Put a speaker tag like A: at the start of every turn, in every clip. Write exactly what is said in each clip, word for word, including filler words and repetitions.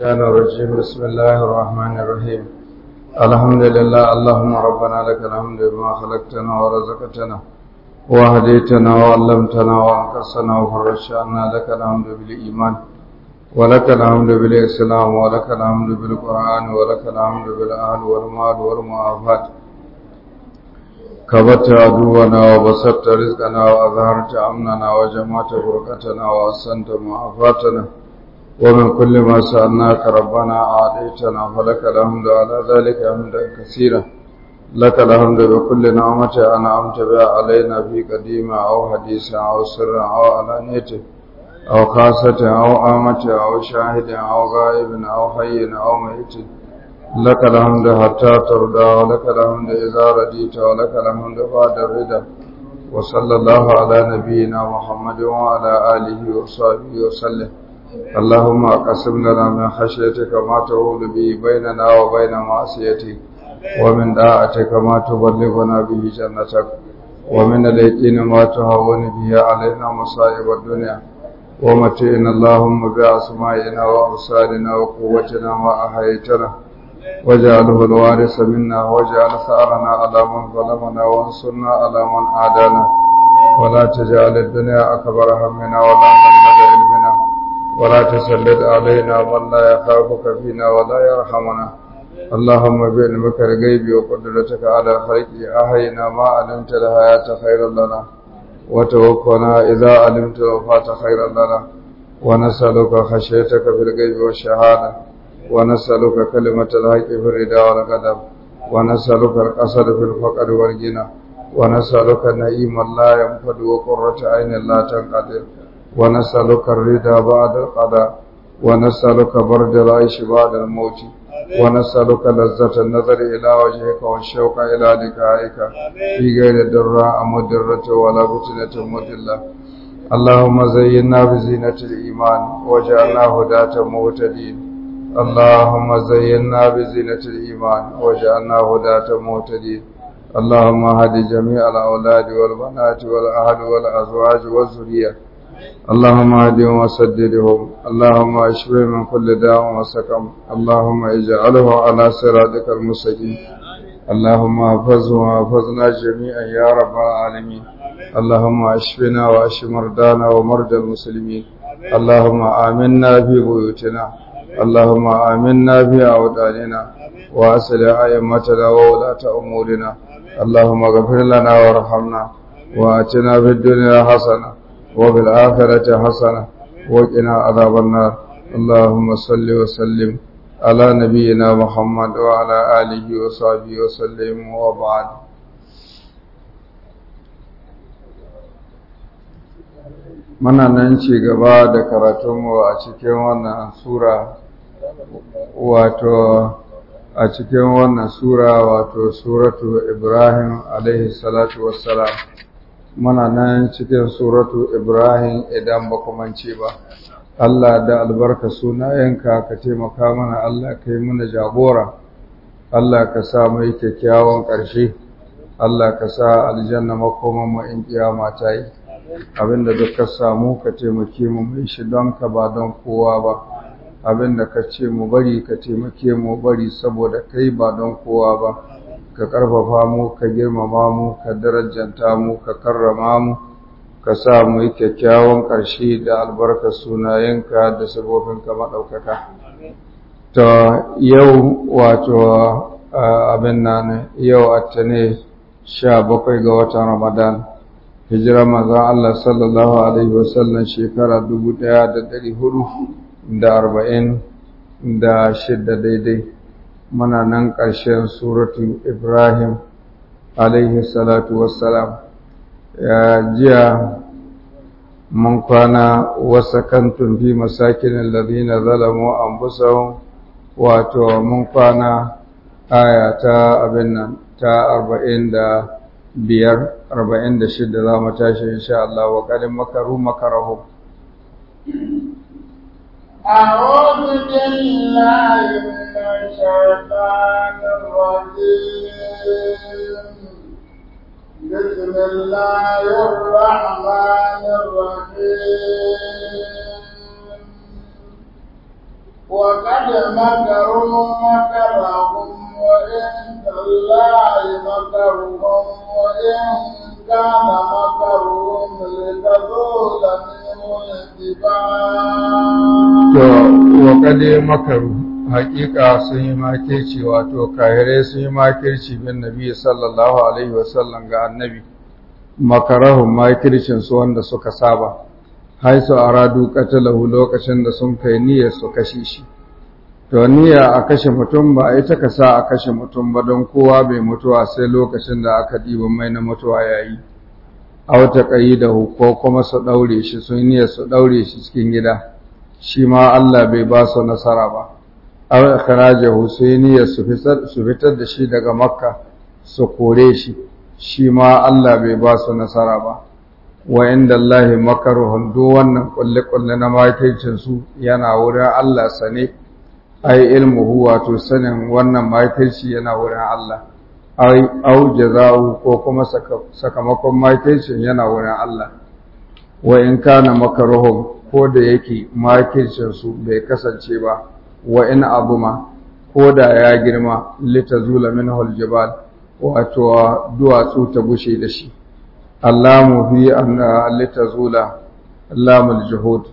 A: الشيطان الرجيم بسم الله الرحمن الرحيم الحمد لله اللهم ربنا لك الحمد بما خلقتنا ورزقتنا وهديتنا وعلمتنا وانقذتنا وفرجت عنا لك الحمد بالإيمان ولك الحمد بالإسلام ولك الحمد بالقرآن ولك الحمد بالأهل والمال والمعافات كبرت عدونا وبسطت رزقنا وأظهرت أمننا وجمعت فرقتنا وأحسنت معافاتنا ومن كل ما سألناك ربنا أعطيتنا فلك الحمد على ذلك حمدا كثيرا لك الحمد بكل نعمة أنعمت بها علينا في قديمة أو حديثة أو سر أو علانية أو خاصة أو آمة أو شاهد أو غائب أو حي أو ميت لك الحمد حتى ترضى ولك الحمد إذا رديت ولك الحمد بعد الرضا وصلى الله على نبينا محمد وعلى آله وصحبه وسلم اللهم اقسم لنا من خشيتك ما تحول به بيننا وبين معصيتك ومن طاعتك ما تبلغنا به جنتك ومن اليقين ما تهون به علينا مصائب الدنيا ومتعنا اللهم بأسمائنا وأبصارنا وقوتنا ما أحييتنا واجعله الوارث منا واجعل ثأرنا على من ظلمنا وانصرنا على من عادانا ولا تجعل الدنيا أكبر همنا ولا مبلغ علمنا ولا تسلط علينا من لا يخافك فينا ولا يرحمنا اللهم بعلمك الغيب وقدرتك على خلقه أحينا ما علمت الحياة خيرا لنا وتوفنا إذا علمت الوفاة خيرا لنا ونسألك خشيتك في الغيب والشهادة ونسألك كلمة الحق في الرضا والغضب ونسألك القصد في الفقر والغنى ونسألك نعيما لا ينفد وقرة عين لا تنقطع ونسألك الرضا بعد القضاء ونسألك برد العيش بعد الموت ونسألك لذة النظر إلى وجهك والشوق إلى لقائك في غير ضراء مضرة ولا فتنة مضلة اللهم زينا بزينة الإيمان وجعلنا هداة مهتدين اللهم زينا بزينة الإيمان وجعلنا هداة مهتدين اللهم هد جميع الأولاد والبنات والأهل والأزواج والذرية اللهم اهدهم وسددهم اللهم اشفهم من كل داء وسقم اللهم اجعله على صراطك المستقيم اللهم احفظه واحفظنا جميعا يا رب العالمين اللهم اشفنا واشف مرضانا ومرضى المسلمين اللهم آمنا في بيوتنا اللهم آمنا في أوطاننا وأصلح أئمتنا وولاة أمورنا اللهم اغفر لنا وارحمنا وآتنا في الدنيا حسنة وفي الآخرة حسنة وقنا عذاب النار اللهم صل وسلم على نبينا محمد وعلى آله وصحبه وسلم وبعد muna nan ci gaba da karatunmu a cikin wannan sura wato a cikin wannan sura wato suratu Ibrahim alaihi salatu wassalam muna nan cikin suratu Ibrahim idan ba kuma ce ba Allah da albarka sunayenka ka taimaka mana Allah kai mana jagora Allah ka sa mu kyakkyawan ƙarshe Allah ka sa aljanna makoman mu in kiyama ta yi abinda duk ka samu ka taimake mu mai shi don ka ba don kowa ba abinda ka ce mu bari ka taimake mu bari saboda kai ba don kowa ba ka karfafa mu ka girmama mu ka darajanta mu ka karrama mu ka sa mu yi kyakkyawan ƙarshe da albarkar sunayenka da sabobinka maɗaukaka to yau wato abin nan yau attane sha bakwai ga watan Ramadan hijira manzon Allah sallallahu alaihi wasallam shekara dubu ɗaya da ɗari hudu da arba'in da shidda daidai muna nan ƙarshen suratu Ibrahim alaihi salatu wassalam ya jiya mun kwana wasakantun fi masakinin ladina zalamu anfusahum wato mun kwana aya ta abin nan ta arba'in da biyar arba'in da shida za mu tashi insha Allah wa qad makaru makarahum
B: أعوذ بالله من الشيطان الرجيم بسم الله الرحمن الرحيم وقد مكروا مكرهم وعند الله مكرهم وإن كان مكرهم لتزول منه الجبال.
A: وقد مكروا حقيقة سني ماكرشي واتو كاهري سني ماكرشي بالنبي صلى الله عليه وسلم قال النبي makarahun makircin su wanda suka saba haisu aradu qatalahu lokacin da sun kai niyyar su kashe shi to niyya a kashe mutum ba ita ka sa a kashe mutum ba don kowa bai mutuwa sai lokacin da aka diba mai na mutuwa yayi aw ta qayyidahu ko kuma su daure shi sun niyyar su daure shi cikin gida shi ma Allah bai ba su nasara ba aw ikhrajahu sai niyyar su fitar su fitar da shi daga makka su kore shi shi ma Allah bai ba su nasara ba wa inda Allahi makaruhun duk wannan kulle-kulle na makircin su yana wurin Allah sane ai ilmuhu wato sanin wannan makirci yana wurin Allah ai au jaza'u ko kuma sakamakon makircin yana wurin Allah wa in kana makaruhum ko da yake makircin su bai kasance ba wa in abuma ko da ya girma litazula minhu aljibal wato duwatsu ta gushe da shi allamu fi anna litazula lamul juhud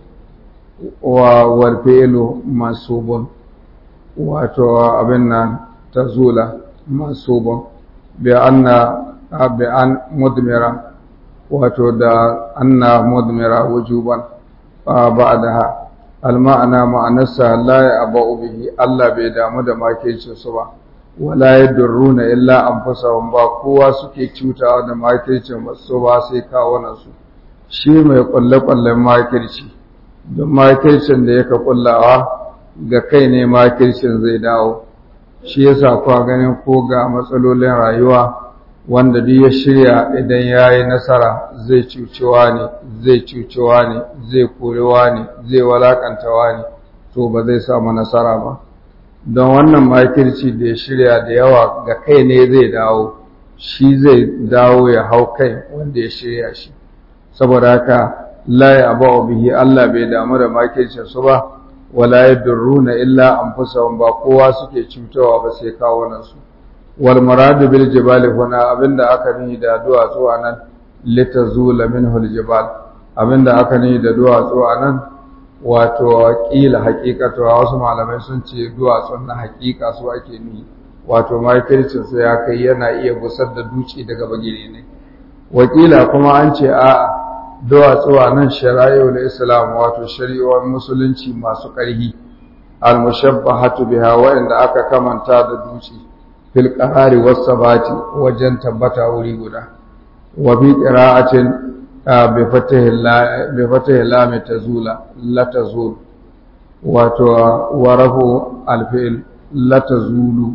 A: wa wal fi'lu mansubun wato abin nan tazula mansubun bi anna bi an mudmira wato da anna mudmira wujuban ba'daha alma'ana ma'anarsa la ya'ba'u bihi Allah bai damu da makircin su ba wala yadurruna illa anfusahum ba kowa suke cutawa da makircin su ba sai kawunan su shi mai kulle-kullen makirci don makircin da yake kullawa ga kai ne makircin zai dawo shi yasa kuwa ganin ko ga matsalolin rayuwa wanda duk ya shirya idan yayi nasara zai cucewa ne zai cucewa ne zai korewa ne zai walakantawa ne to ba zai samu nasara ba don wannan makirci da ya shirya da yawa ga kai ne zai dawo shi zai dawo ya hau kai wanda ya shirya shi saboda haka la ya'ba'u bihi Allah bai damu da makircin su ba wala yadurruna illa anfusahum ba kowa suke cutawa ba sai kawunan su wal muradu bil jibali huna abinda aka ni da duwatsu anan litazula minhu al jibal abinda aka ni da duwatsu anan wato kila haqiqatu wasu malamai sun ce duwatsun na haqiqa su ake ni wato makircin su ya kai yana iya gusar da duci daga bagire ne wakila kuma an ce a duwatsu anan shari'ul islam wato shari'o'in musulunci masu ƙarhi al mushabbahatu biha wa'inda aka kamanta da duci fil qahari was sabati wajen tabbata wuri guda wa bi qira'atin bi fatahi la bi fatahi lam tazula la tazul wato warafu al fi'l la tazulu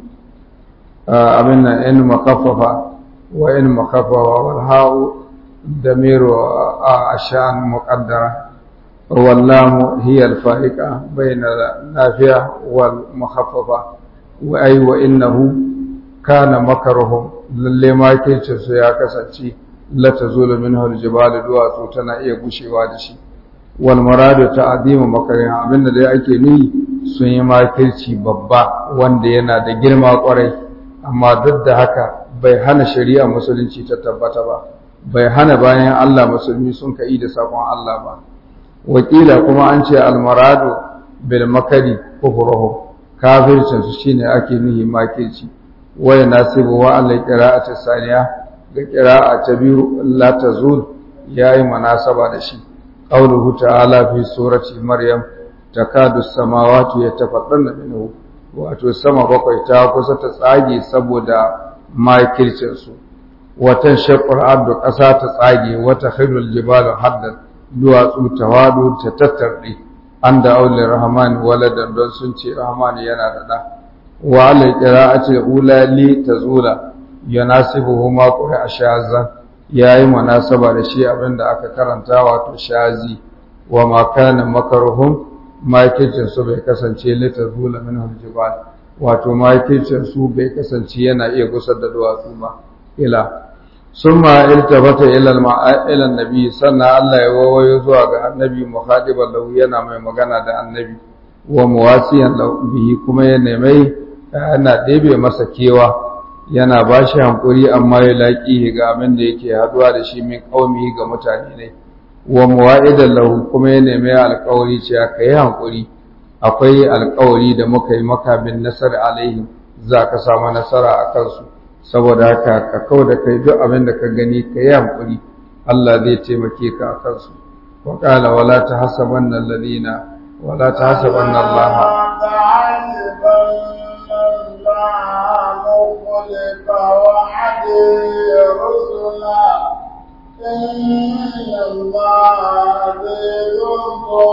A: abinna in makaffafa wa in makaffafa wal ha'u damiru ashan muqaddara wal lam hiya al fa'iqa bayna nafi'a wal mukhaffafa wa ay wa innahu kana makaruhum lalle makircin su ya kasance la tazulu minhu aljibal duwatsu tana iya gushewa da shi wal muradu ta'dimu makarin abinda dai ake ni sun yi makirci babba wanda yana da girma kwarai amma duk da haka bai hana shari'a musulunci ta tabbata ba bai hana bayan Allah musulmi sun kai da sakon Allah ba wakila kuma an ce al muradu bil makari kufruhum kafircin su shine ake nihi makirci waya nasibu wa Allah qira'atu saniya ga qira'a ta biyu la tazul yayi munasaba da shi qauluhu ta'ala fi surati maryam takadu samawati yatafattarna minhu wato sama bakwai ta kusa ta tsage saboda makircin su watan shaqqul ardu qasa ta tsage wata khirul jibalu haddan duwatsu tawadu ta tattarde anda aulir rahman waladan don sun ce rahman yana da da wa ala qira'ati ula li tazula yanasibuhu ma qura shazan yayi munasaba da shi abinda aka karanta wato shazi wa ma kana makaruhum makicin su bai kasance li tazula minhu aljibal wato makicin su bai kasance yana iya gusar da duwatsu ba ila summa iltabata ila ila annabi sannan Allah ya wawayo zuwa ga annabi mukhadiban lahu yana mai magana da annabi wa muwasiyan bihi kuma ya nemi yana ɗebe masa kewa yana ba shi hankuri amma ya laƙi ga abin da yake haduwa da shi min qaumi ga mutane ne wa muwa'idan lahu kuma ya nemi alƙawari cewa kai hankuri akwai alƙawari da muka yi maka bin nasar alaihim za ka samu nasara a kansu saboda haka ka kau da kai duk abin da ka gani ka yi hankuri Allah zai taimake ka a kansu wa qala wala tahsabanna alladhina wala tahsabanna Allah
B: مخلف وعده رسلا إن الله عزيز ذو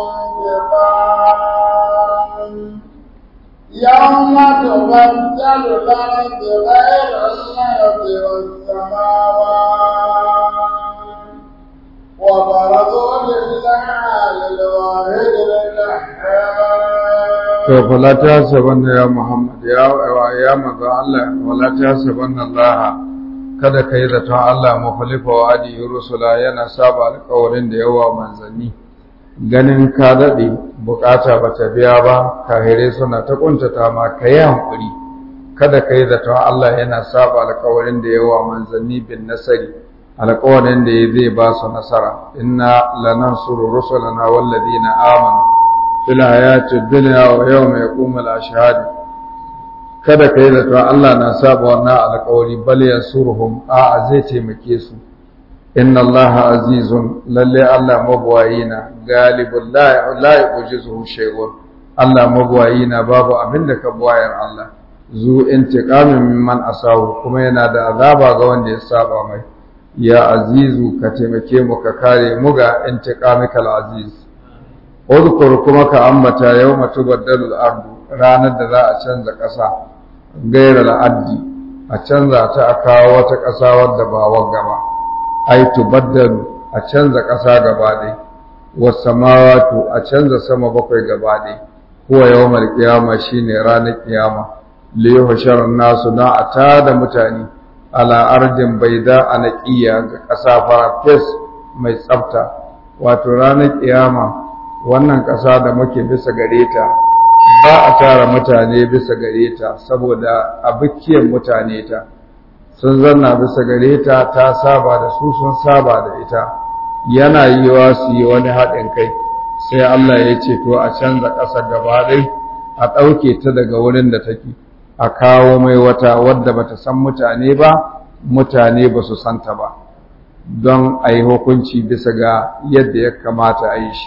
B: انتقام يوم تبدل الأرض غير الأرض والسماوات وبرزوا لله الواحد القهار
A: to fala ta sabanna ya Muhammad ya ya manzo Allah wala ta sabanna Allah kada kai zaton Allah mukhalifa wa adi rusula yana saba alƙawarin da yawa manzanni ganin ka dade bukata bata biya ba kahire suna ta kuntata ma kai hankuri kada kai zaton Allah yana saba alƙawarin da yawa manzanni bin nasari alƙawarin da zai ba su nasara inna lanansuru rusulana walladina amanu fil hayati dunya wa yawma yaqumul ashhad kada kai da to Allah na saba wannan alƙawari bal yansuruhum a zai taimake su inna Allah azizun lalle Allah mabwayina galibul la la yujizuhu shay'un Allah mabwayina babu abinda ka bwayar Allah zu intiqamin mimman asahu kuma yana da azaba ga wanda ya saba mai ya azizu ka taimake mu ka kare mu ga intiqamikal aziz udkur kuma ka ambata yawma tubaddalu al-ardu ranar da za a canza ƙasa gairar addi a canza ta a kawo wata ƙasa wadda ba wagga ba ai tubaddalu a canza ƙasa gaba ɗaya was samawati a canza sama bakwai gaba ɗaya huwa yawmal qiyama shine ranar kiyama li yuhshara nasu na atada mutane ala ardin baida anaqiya ga ƙasa fara fes mai tsafta wato ranar kiyama wannan ƙasa da muke bisa gare ta ba a tara mutane bisa gare ta saboda abukiyar mutane ta sun zanna bisa gare ta ta saba da su sun saba da ita yana yiwa su yi wani haɗin kai sai Allah ya ce to a canza ƙasar gaba ɗai a ɗauke ta daga wurin da take a kawo mai wata wadda bata san mutane ba mutane ba su santa ba don a yi hukunci bisa ga yadda ya kamata a yi shi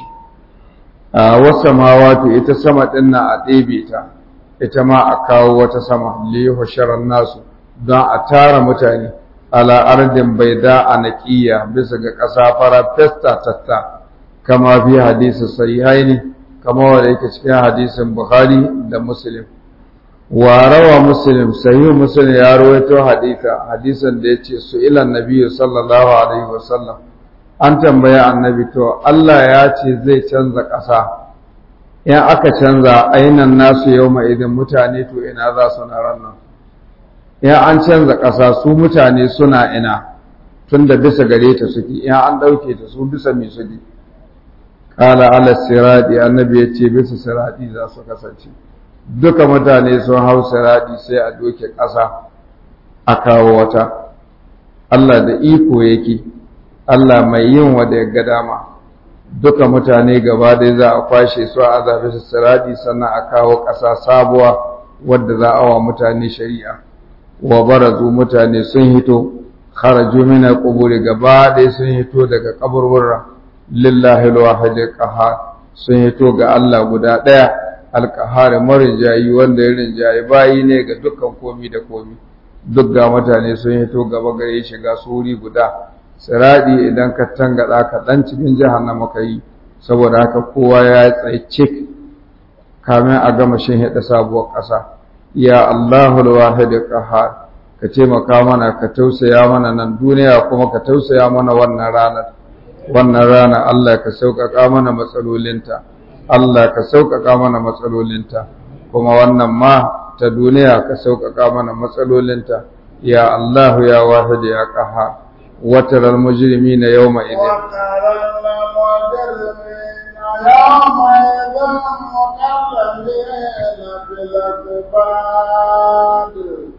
A: a wasa mawatu ita sama ɗin na a ɗebe ta ita ma a kawo wata sama liyu sharar nasu don a tara mutane ala ardin bai da a naƙiya bisa ga ƙasa fara festa tatta kama fi hadisin sahihaini kama wanda yake cikin hadisin Bukhari da Muslim wa rawa Muslim sahih Muslim ya rawaito hadisa hadisin da yace su ila annabi sallallahu alaihi wasallam an tambaya annabi to Allah ya ce zai canza ƙasa in aka canza ainan nasu yawma idan mutane to ina za su na ranar in an canza ƙasa su mutane suna ina tunda bisa gare ta suke in an dauke ta su bisa me suke qala ala sirati annabi ya ce bisa sirati za su kasance duka mutane sun hau sirati sai a doke ƙasa a kawo wata Allah da iko yake Allah mai yin wanda ya ga dama duka mutane gaba dai za a kwashe su a azabe su sirati sannan a kawo ƙasa sabuwa wadda za a wa mutane shari'a wa barazu mutane sun hito kharaju min al-quburi gaba dai sun hito daga kaburburra lillahi al-wahid al-qahhar sun hito ga Allah guda daya al-qahhar marijayi wanda ya rinjayi bayi ne ga dukkan komi da komi duk ga mutane sun hito gaba gare shi ga suri guda siradi idan ka tangada ka dan cikin jahannama kai saboda haka kowa ya tsaye cik kamin a gama shin hada sabuwar kasa ya Allahul wahid qahhar ka taimaka mana ka tausaya mana nan duniya kuma ka tausaya mana wannan ranar wannan rana Allah ka sauƙaƙa mana matsalolinta Allah ka sauƙaƙa mana matsalolinta kuma wannan ma ta duniya ka sauƙaƙa mana matsalolinta ya Allah ya wahid ya qahhar وترى المجرمين يومئذ
B: وترى المجرمين يومئذ مقرنين في الأكباد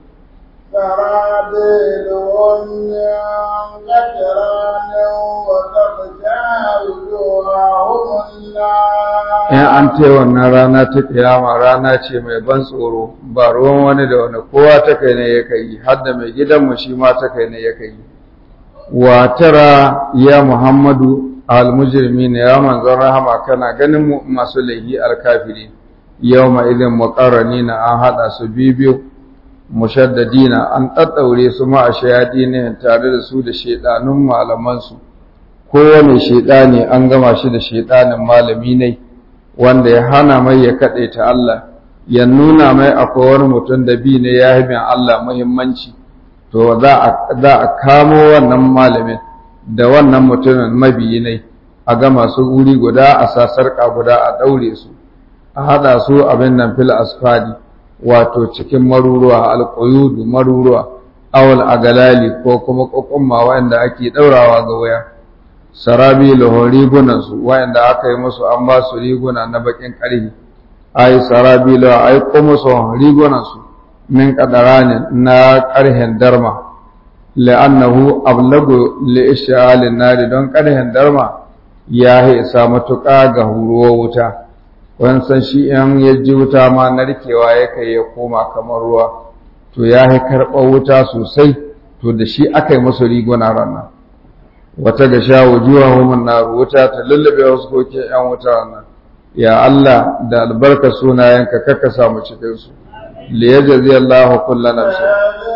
B: سرابيلهم من قطران وتغشى وجوههم النار.
A: in an ce wannan rana ta kiyama rana ce mai ban tsoro ba ruwan wani da wani kowa ta kai ne ya kai har da mai gidanmu shi ma ta kai ne ya kai wa tara ya muhammadu al-mujrimin ya manzon rahama kana ganin masu laihi al-kafiri yawma idin muqarranina an hada su bibiyu mushaddadina an daddaure su ma a shayadi ne tare da su da shedanun malaman su kowane shedani an gama shi da shedanin malami ne wanda ya hana mai ya kade ta Allah ya nuna mai akwai wani mutum da bi ne ya hibin Allah muhimmanci to za a za a kamo wannan malamin da wannan mutumin mabiyi ne a gama su guri guda a sasarka guda a daure su a hada su abin nan fil asfadi wato cikin maruruwa alquyudu maruruwa awal agalali ko kuma kokumma wanda ake daurawa ga waya sarabi rigunan su wanda aka yi musu an ba su riguna na bakin karhi ai sarabi la ai kuma su rigunan su min qadaranin na karhen darma la'annahu ablagu li ish'alin nari don karhen darma ya isa matuƙa ga huruwa wuta wani san shi in ya ji wuta ma narkewa ya kai ya koma kamar ruwa to ya yi karɓar wuta sosai to da shi aka yi masu riguna ranar wata ga sha wujuwa homin na wuta ta lullube wasu koke yan wuta ranar ya Allah da albarka sunayenka kakka samu cikinsu liyajazi Allah kullu nafsin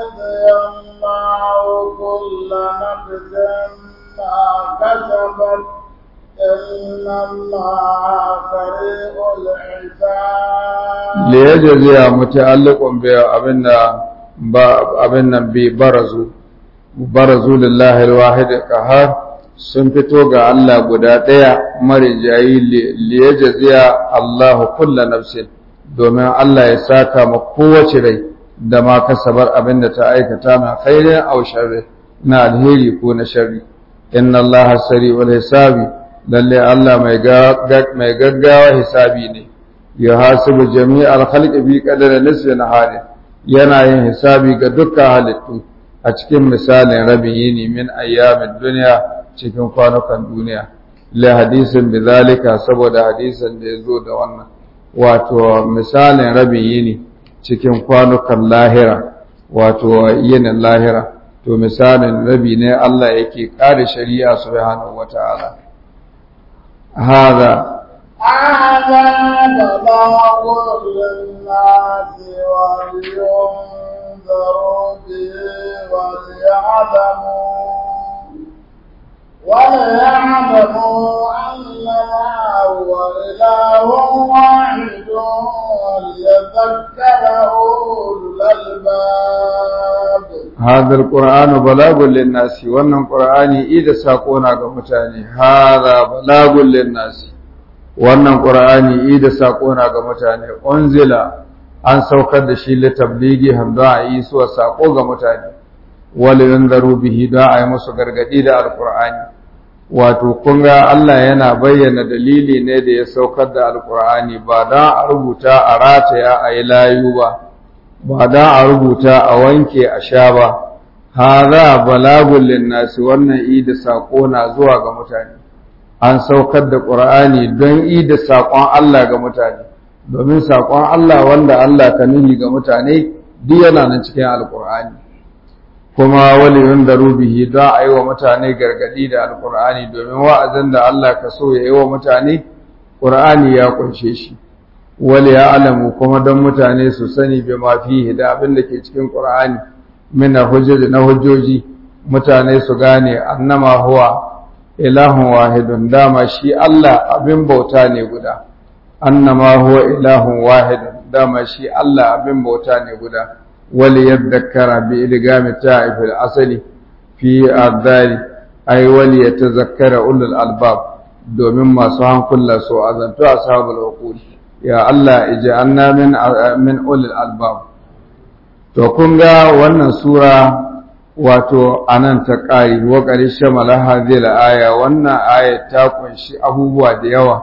A: liyajaziya muta'alliqun bi abinda ba abin nan bi barazu barazu lillahi alwahid qahar sun fito ga Allah guda daya marijayi liyajaziya Allahu kullu nafsin domin Allah ya saka ma kowace rai da ma kasabar abinda ta aikata ma khairin aw sharri na alheri ko na sharri inna Allaha sari'ul hisabi lalle Allah mai mai gaggawa hisabi ne ya hasibu jami'al khalqi bi qadri nisfi nahari yana yin hisabi ga dukkan halittu a cikin misalin rabin yini min ayyamin duniya cikin kwanukan duniya li hadisin bizalika saboda hadisin da yazo da wannan wato misalin rabin yini cikin kwanukan lahira wato yinin lahira to misalin rabi ne Allah yake kare shari'a subhanahu wataala hada
B: هذا بلاغ للناس ولينذروا به وليعلموا وليعلموا أنما هو إله واحد وليذكر أولو الألباب.
A: هذا القرآن بلاغ للناس وأن القرآن إذا ساقونا كمتاني هذا بلاغ للناس wannan qur'ani ida sakona ga mutane unzila an saukar da shi litabligi hamda a yi suwa sako ga mutane wal yanzaru bihi da ayi musu gargadi da alqur'ani wato kun ga Allah yana bayyana dalili ne da ya saukar da alqur'ani ba da a rubuta a rataya a yi layu ba ba da a rubuta a wanke a sha ba hadha balagul linnas wannan ida sakona zuwa ga mutane an saukar da ƙur'ani don yi da saƙon Allah ga mutane domin saƙon Allah wanda Allah ka nuni ga mutane duk yana nan cikin alƙur'ani kuma wali yunda rubihi don a yi wa mutane gargaɗi da alƙur'ani domin wa'azin da Allah ka so ya yi wa mutane ƙur'ani ya ƙunshe shi wali ya alamu kuma don mutane su sani bi ma fihi da abin da ke cikin ƙur'ani min hujjoji na hujjoji mutane su gane annama huwa ilahun wahidun dama shi Allah abin bauta ne guda annama huwa ilahun wahidun dama shi Allah abin bauta ne guda wali yadhakkara bi idgami ta'ifil asali fi adari ay wali yatazakkara ulul albab domin masu hankula so azantu ashabul uqul ya Allah ij'alna min min ulul albab to kun ga wannan sura wato anan ta ƙari wa ƙarshe malaha zai aya wannan aya ta kunshi abubuwa da yawa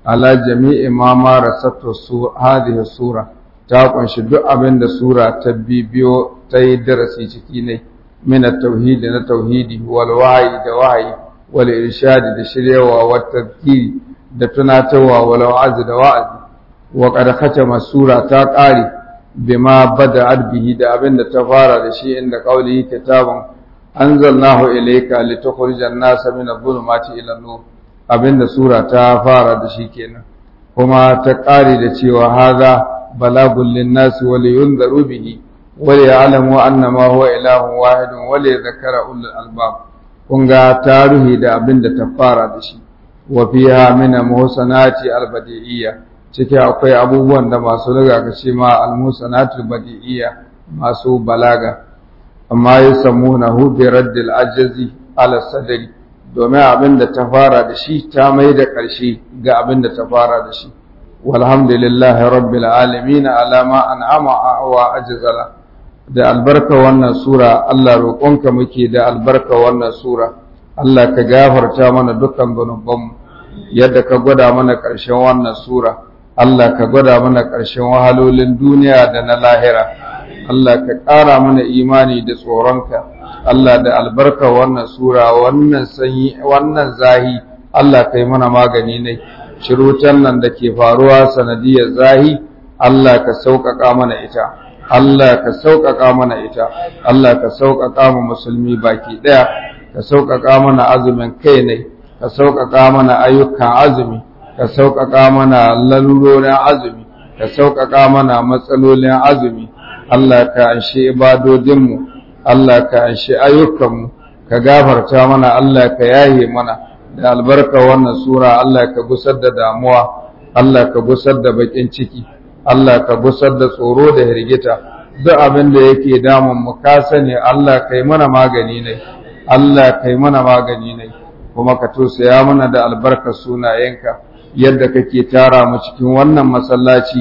A: ala jami'i ma marasatu su hadhihi sura ta kunshi duk abin da sura ta bibiyo ta yi darasi ciki ne min at-tauhid na tauhidi wal wahyi da wahyi wal irshad da shiryawa wa tadhkiri da tunatarwa wal wa'z da wa'azi wa qad khatama sura ta qari bima bada'at bihi da abin da ta fara da shi inda qaulihi kitabun anzalnahu ilayka litukhrijan nasa min adh-dhulumati ila an-nur abinda sura ta fara da shi kenan kuma ta ƙare da cewa haza balagul lin-nasi wa liyunzaru bihi wa liya'lamu annama huwa ilahun wahidun wa liyadhakkara ulul albab kun ga tarihi da abinda ta fara da shi wa fiha min muhsanati al-badi'iyya cike akwai abubuwan da masu riga ka ce ma al-muhsanatu al-badi'iyya masu balaga amma yasammunahu bi raddil ajzi ala sadri domin abin da ta fara da shi ta mai da ƙarshe ga abin da ta fara da shi walhamdulillahi rabbil alamin ala ma an'ama wa ajzala da albarka wannan sura Allah roƙonka muke da albarka wannan sura Allah ka gafarta mana dukkan zunubanmu yadda ka gwada mana ƙarshen wannan sura Allah ka gwada mana ƙarshen wahalolin duniya da na lahira Allah ka ƙara mana imani da tsoronka Allah da albarka wannan sura wannan sanyi wannan zahi Allah kai mana magani ne shirutan nan da ke faruwa sanadiyar zahi Allah ka sauƙaƙa mana ita Allah ka sauƙaƙa mana ita Allah ka sauƙaƙa mu musulmi baki ɗaya ka sauƙaƙa mana azumin kai ne ka sauƙaƙa mana ayyukan azumi ka sauƙaƙa mana lalurorin azumi ka sauƙaƙa mana matsalolin azumi Allah ka anshi ibadodinmu Allah ka anshi ayyukanmu ka gafarta mana Allah ka yaye mana da albarka wannan sura Allah ka gusar da damuwa Allah ka gusar da bakin ciki Allah ka gusar da tsoro da hirgita duk abin da yake damun mu ka sani Allah kai mana magani ne Allah kai mana magani ne kuma ka tosaya mana da albarkar sunayenka yadda kake tara mu cikin wannan masallaci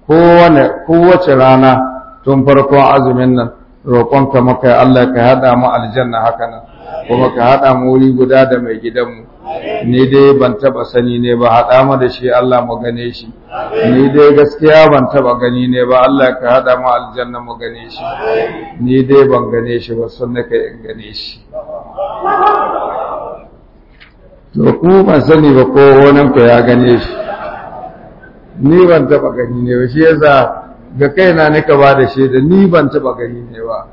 A: kowane kowace rana tun farkon azumin nan roƙonka maka Allah ka haɗa mu aljanna haka nan kuma ka haɗa mu wuri guda da mai gidanmu ni dai ban taɓa sani ne ba haɗa mu da shi Allah mu gane shi ni dai gaskiya ban taɓa gani ne ba Allah ka haɗa mu aljanna mu gane shi ni dai ban gane shi ba sun naka in gane shi to ku ban sani ba ko wani ku ya gane shi ni ban taɓa gani ne ba shi yasa ga kaina nika ba da shaida ni ban taba gani ne ba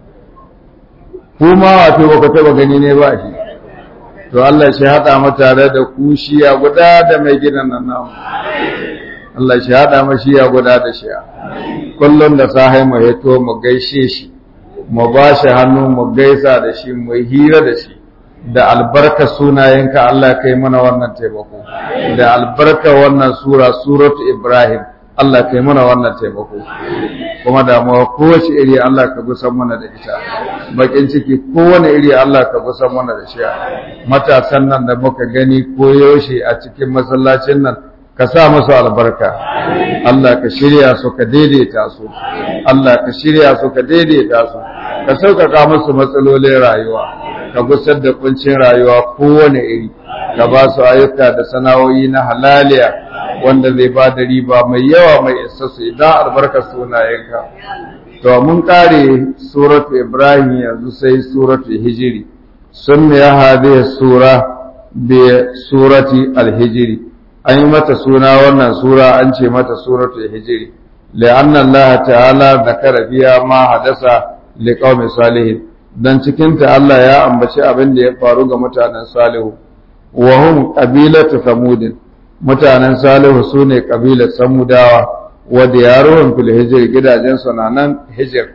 A: kuma wato baka taba gani ne ba shi to Allah shi hada mu tare da ku shiya guda da mai gidan nan namu Allah shi hada mu shiya guda da shiya kullun da sahai mu heto mu gaishe shi mu bashi hannu mu gaisa da shi mu hira da shi da albarka sunayenka Allah kai mana wannan taimako da albarka wannan sura suratu Ibrahim Allah kai mana wannan taimako kuma damuwa kowace iri Allah ka gusan mana da ita bakin ciki kowane iri Allah ka gusan mana da shi matasan nan da muka gani koyaushe a cikin masallacin nan ka sa musu albarka Allah ka shirya su ka daidaita su Allah ka shirya su ka daidaita su ka sauƙaƙa musu matsalolin rayuwa ka gusar da kuncin rayuwa kowane iri ka ba su ayyuka da sana'o'i na halaliya wanda zai ba da riba mai yawa mai isassu idan albarkar sunayenka to mun kare suratu Ibrahim yanzu sai suratu Hijri sunna ya hadhihi sura bi surati al-Hijri an yi mata suna wannan sura an ce mata suratu Hijri la'anna Allah ta'ala zakara fiha ma hadasa liqaumi salihin dan cikin ta Allah ya ambaci abin da ya faru ga mutanen Salihu wa hum qabilatu Samud mutanen Salihu sune kabilar Samudawa wa diyaruhum fil hijr gidajen su nan hijr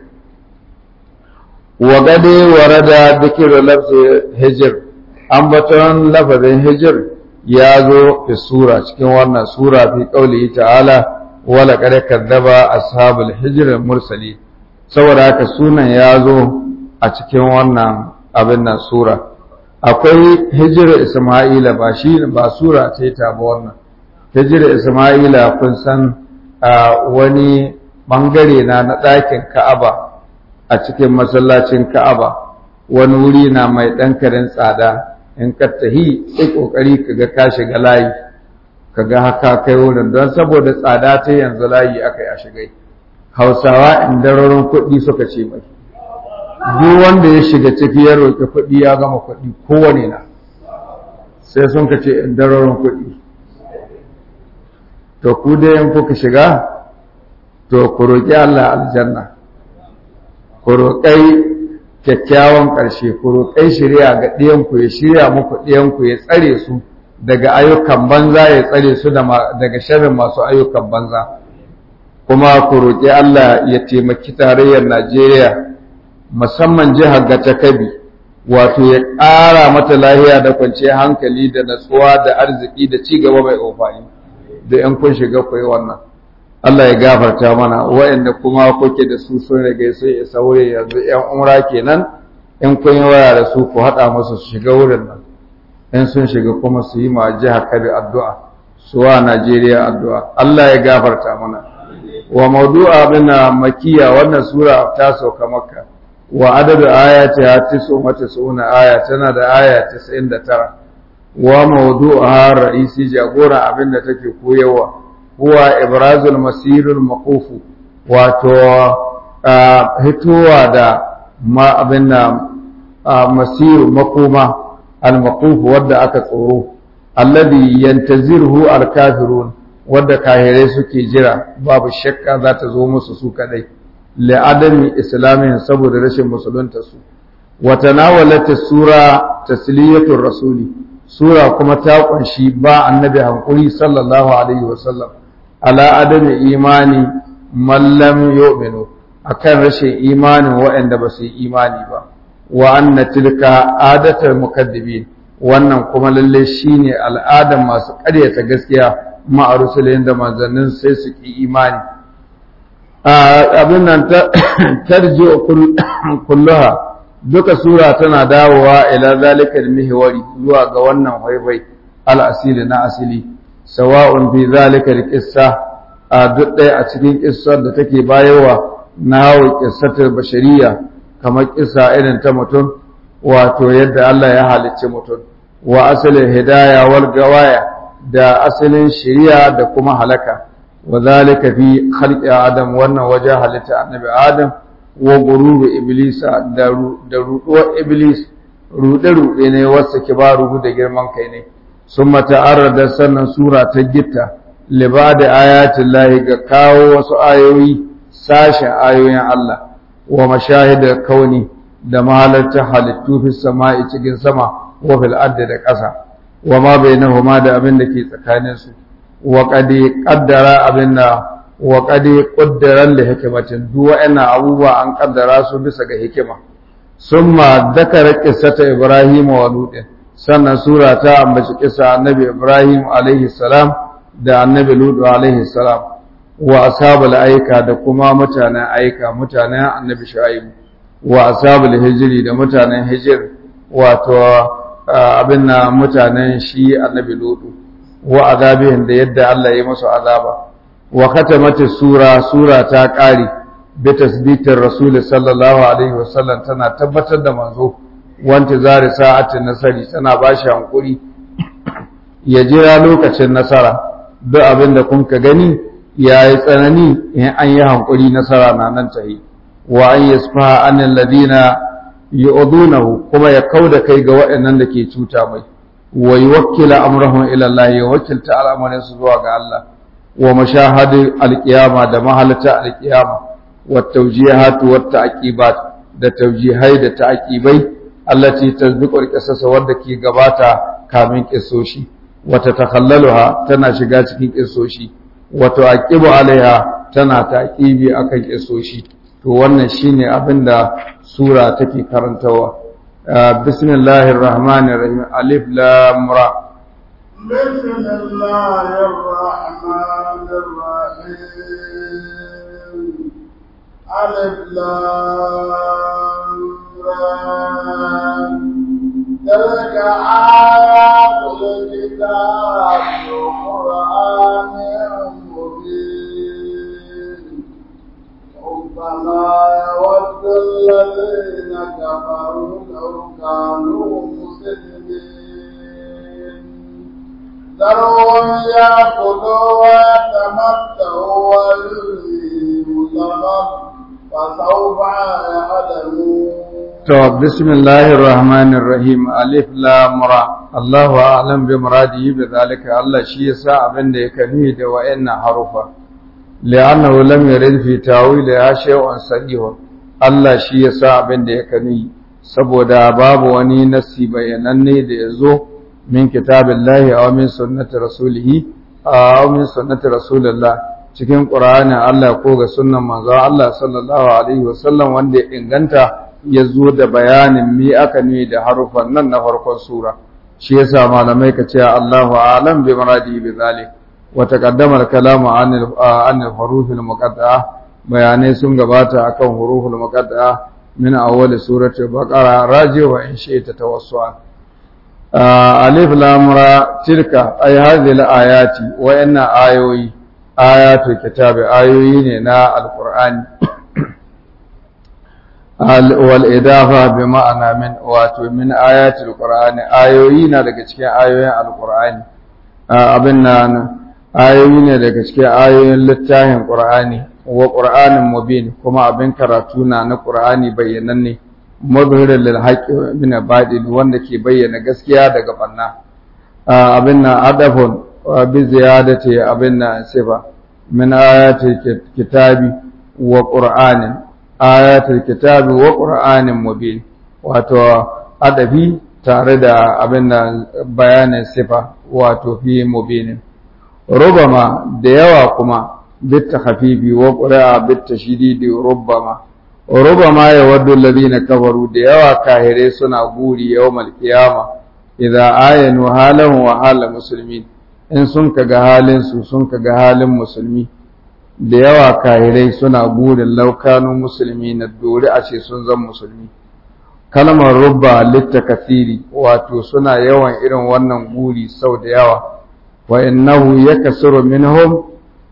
A: wa gade warada dhikru lafzi hijr ambaton lafazin hijr ya zo fi sura cikin wannan sura fi qauli ta'ala wala qad kadzaba ashabul hijr mursali saboda haka sunan ya zo a cikin wannan abin nan sura akwai hijira Isma'ila ba shi ba sura ce ta ba wannan hijira Isma'ila kun san wani bangare na na ɗakin Ka'aba a cikin masallacin Ka'aba wani wuri na mai ɗan karin tsada in ka tahi sai kokari ka ga ka shiga layi kaga haka kai wurin don saboda tsada ta yanzu layi aka yi a shigai hausawa in dararin kuɗi suka ce mai duk wanda ya shiga ciki ya roƙi kuɗi ya gama kuɗi kowane na sai sun ka ce in dararin kuɗi to ku dai in kuka shiga to ku roƙi Allah aljanna ku roƙai kyakkyawan ƙarshe ku roƙai shirya ga ɗiyanku ya shirya muku ɗiyanku ya tsare su daga ayyukan banza ya tsare su daga sharrin masu ayyukan banza kuma ku roƙi Allah ya taimaki tarayyar Najeriya musamman jihar ga ta Kabi wato ya ƙara mata lahiya da kwanciyar hankali da natsuwa da arziki da ci gaba mai amfani da ƴan kun shiga ku yi wannan Allah ya gafarta mana waɗanda kuma kuke da su sun rage sun isa wuri yanzu ƴan umra kenan in kun yi waya da su ku haɗa musu su shiga wurin nan in sun shiga kuma su yi ma jihar Kabi addu'a su wa Najeriya addu'a Allah ya gafarta mana wa mawdu'a bina makiya wannan sura ta sauka makka wa adadu ayatiha tisu mata suna aya tana da aya tis'in da tara wa mawdu'a ra'isi jagora abinda take koyewa huwa ibrazul masirul maqufu wato hitowa da ma abinda masiru makoma al maquf wanda aka tsoro alladhi yantaziruhu al kafirun wadda kahirai suke jira babu shakka za ta zo musu su kadai li'adami islamin saboda rashin musulunta su wa tanawalat sura tasliyatur rasuli sura kuma ta kunshi ba annabi hankuri sallallahu alaihi wasallam ala adami imani man lam yu'minu akan rashin imanin waɗanda ba su yi imani ba wa anna tilka adatul mukaddibin wannan kuma lalle shine al'adan masu ƙaryata gaskiya ma'a rusulin da manzannin sai su ki imani abin nan ta tarji kulluha duka sura tana dawowa ila zalika al-mihwari zuwa ga wannan haifai al-asili na asili sawa'un fi zalika al-qissa a duk ɗaya a cikin kissar da take bayarwa na hawo qissatul bashariya kamar kissa irin ta mutum wato yadda Allah ya halicci mutum wa asalin hidaya wal gawaya da asalin shari'a da kuma halaka wa zalika fi khalqi adam wannan waje halitta annabi adam wa gururu iblis da da ruduwar iblis rude rude ne wasa kibaru da girman kai ne summa ta'arrada sannan sura ta gitta libada ayatin lahi ga kawo wasu ayoyi sashen ayoyin Allah wa mashahidar kauni da mahalarta halittu fi sama'i cikin sama wa fil ardi da ƙasa wa ma bainahuma da abin da ke tsakanin su wa qad qaddara abinda wa qad qaddara li hikmatin duk wa'annan abubuwa an kaddara su bisa ga hikima summa dakara qissata ibrahim wa lut sannan sura ta ambaci kissa annabi ibrahim alaihi salam da annabi lut alaihi salam wa ashabul aika da kuma mutanen aika mutanen annabi shu'aib wa ashabul hijri da mutanen hijr wato abin na mutanen shi annabi lutu wa azabihin da yadda Allah ya musu azaba wa khatamati sura sura ta kare bi tasbitir rasul sallallahu alaihi wasallam tana tabbatar da manzo wanda zari sa'atin nasari tana bashi hankuri ya jira lokacin nasara duk abin da kun ka gani yayi tsanani in an yi hankuri nasara na nan tahi wa an yasfa anil ladina yu'dunahu kuma ya kauda kai ga waɗannan da ke cuta mai wa yuwakkila amrahum ila Allah ya wakilta al'amarin su zuwa ga Allah wa mashahadu alqiyama da mahalata alqiyama wa tawjihat wa ta'qibat da tawjihai da ta'qibai allati tasbiqu alqisas wadda ke gabata kamin kissoshi wa tatakhallaluha tana shiga cikin kissoshi wa ta'qibu alaiha tana taqibi akan kissoshi to wannan shine abinda sura take karantawa bismillahir rahmanir rahim alif lam ra
B: bismillahir rahmanir rahim alif lam ra tilka ayatul kitabil qur'anil mubin فما يود الذين كفروا لو كانوا مسلمين ذرهم يأكلوا ويتمتعوا ويلههم الأمر فسوف يعلمون.
A: To bismillahir rahmanir rahim alif lam ra Allahu a'lam bi muradihi bi zalika Allah shi yasa abin da yake nufi da wa'annan harufa li'annahu lam yarid fi tawil ya shay'un sahih Allah shi yasa abin da yake nufi saboda babu wani nassi bayananne da yazo min kitabillahi aw min sunnati rasulih aw min sunnati rasulillah cikin qur'ani Allah ko ga sunnan manzo Allah sallallahu alaihi wasallam wanda ya inganta ya zo da bayanin mi aka ne da harufan nan na farkon sura shi yasa malamai ka ce Allahu a'lam bi maradihi bi zalik wa taqaddama al-kalamu an an al-huruf al-muqatta'a bayanai sun gabata akan huruful muqatta'a min awwal surati baqara raji wa in shi'ta tawassu'a alif lam ra tilka ay hadhihi al-ayati wa inna ayoyi ayatul kitabi ayoyi ne na al-qur'ani والإضافة بمعنى من واتو من آيات القرآن آيوين daga cikin ayoyin alqur'ani abin nan ayoyin daga cikin ayoyin littafin qur'ani wa qur'anin mubin kuma abin karatu na na qur'ani bayyananne mubhirin lil haqqi min badil wanda ke bayyana gaskiya daga banna abin nan adafun bi ziyadati abin nan sifa min ayati kitabi wa qur'anin ayatul kitabi wa qur'anin mubin wato adabi tare da abin da bayanin sifa wato fi mubin rubama da yawa kuma bit khafifi wa qura'a bit tashdidi rubama rubama yawaddu alladhina kafaru da yawa kahire suna guri yawmal qiyama idza ayanu halahu wa halal muslimin in sun kaga halin su sun kaga halin musulmi da yawa kahirai suna burin laukanun musulmi na dori a ce sun zan musulmi kalmar rubba littakasiri wato suna yawan irin wannan guri sau da yawa wa innahu yakasuru minhum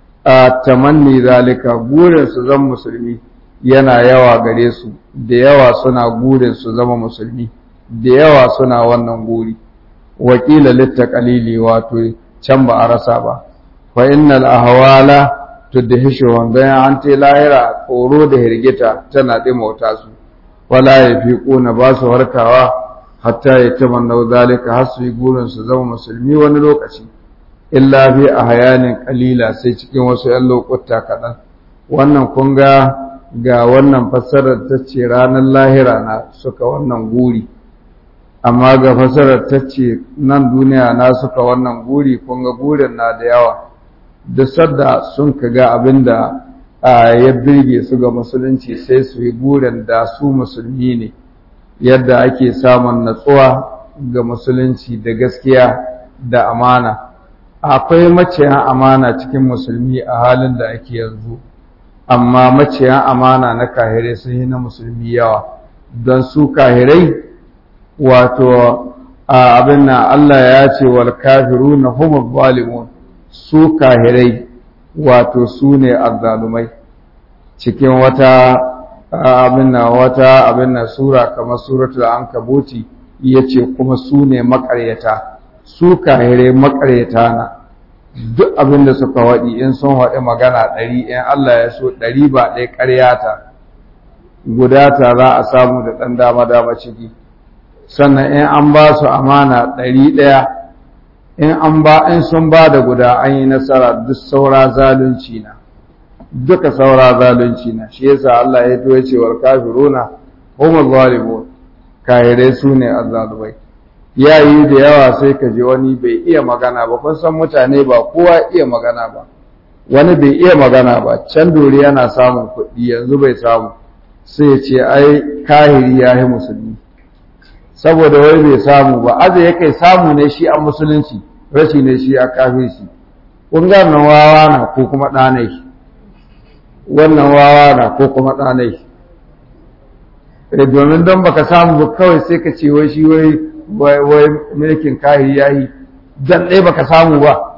A: tamanni zalika gurin su zan musulmi yana yawa gare su da yawa suna gurin su zama musulmi da yawa suna wannan guri wakila littakalili wato can ba a rasa ba fa innal ahwala tuddahishu wanda an ce lahira tsoro da hirgita tana dimauta su wala yafiquna ba su harkawa hatta yatamannu zalika har su yi gurin su zama musulmi wani lokaci illa bi ahyanin qalila sai cikin wasu yan lokuta kadan wannan kun ga ga wannan fassarar ta ce ranar lahira na suka wannan guri amma ga fassarar ta ce nan duniya na suka wannan guri kun ga gurin na da yawa da sadda sun kaga abinda ya birge su ga musulunci sai su yi burin da su musulmi ne yadda ake samun natsuwa ga musulunci da gaskiya da amana akwai maciyan amana cikin musulmi a halin da ake yanzu amma maciyan amana na kahirai sun yi na musulmi yawa don su kahirai wato abin nan Allah ya ce wal kafiruna humuz zalimun su kahirai wato su ne azzalumai cikin wata abin nan wata abin nan sura kamar suratul ankabuti yace kuma su ne makaryata su kahirai makaryata na duk abin da suka waɗi in sun waɗi magana ɗari in Allah ya so ɗari ba ɗaya ƙaryata guda ta za a samu da ɗan dama-dama ciki sannan in an ba su amana ɗari ɗaya in an ba in sun ba da guda an yi nasara duk saura zalunci na duka saura zalunci na shi yasa Allah ya to yace wal kafiruna humul zalimun kahirai su ne azzalumai yayi da yawa sai ka je wani bai iya magana ba kun san mutane ba kowa iya magana ba wani bai iya magana ba can dori yana samun kuɗi yanzu bai samu sai ya ce ai kahiri ya yi musulmi saboda wai bai samu ba aza ya kai samu ne shi a musulunci rashi ne shi a kafirci kun ga nan wawa na ko kuma ɗanai wannan wawa na ko kuma ɗanai eh domin don baka samu ba kawai sai ka ce wai shi wai wai mulkin kahiri yayi dan dai baka samu ba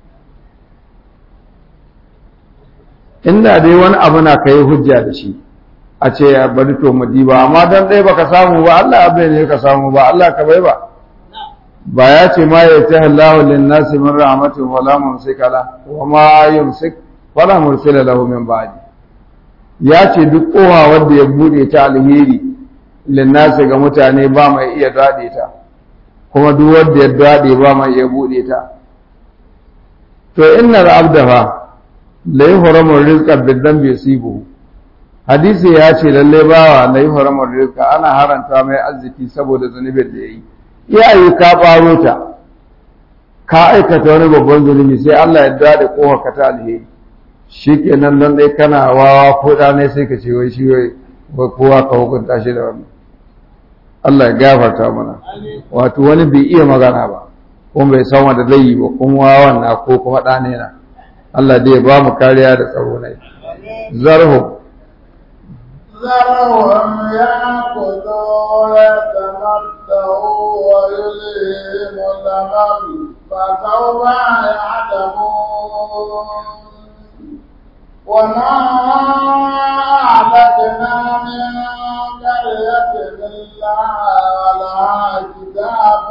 A: inda dai wani abu na kai hujja da shi a ce ya bari to mu diba amma dan dai baka samu ba Allah abin ne ka samu ba Allah ka bai ba ba ya ce ma ya ta Allahu lin-nasi min rahmatin wala mumsika la wa ma yumsik wala mursila lahu min ba'di ya ce duk kowa wanda ya bude ta alheri lin-nasi ga mutane ba mai iya dade ta kuma duk wanda ya dade ba mai iya bude ta to innal abdaha la yuhramu rizqa bid-dambi yusibuhu hadisi ya ce lalle bawa la yuhramu rizqa ana haranta mai arziki saboda zunubin da yayi iyaye ka baro ta ka aikata wani babban zunubi sai Allah ya dade kowa ka ta alheri shikenan dan dai kana wawa ko da ne sai ka ce wai shi wai kowa ka hukunta shi da wannan Allah ya gafarta mana wato wani bai iya magana ba kuma bai san wanda zai yi ba kuma wawan na ko kuma ɗane na Allah dai ya ba mu kariya da tsaro ne zarhu
B: ذرهم يأكلوا ويتمتعوا ويلههم الأمل فسوف يعلمون وما أهلكنا من قرية إلا ولها كتاب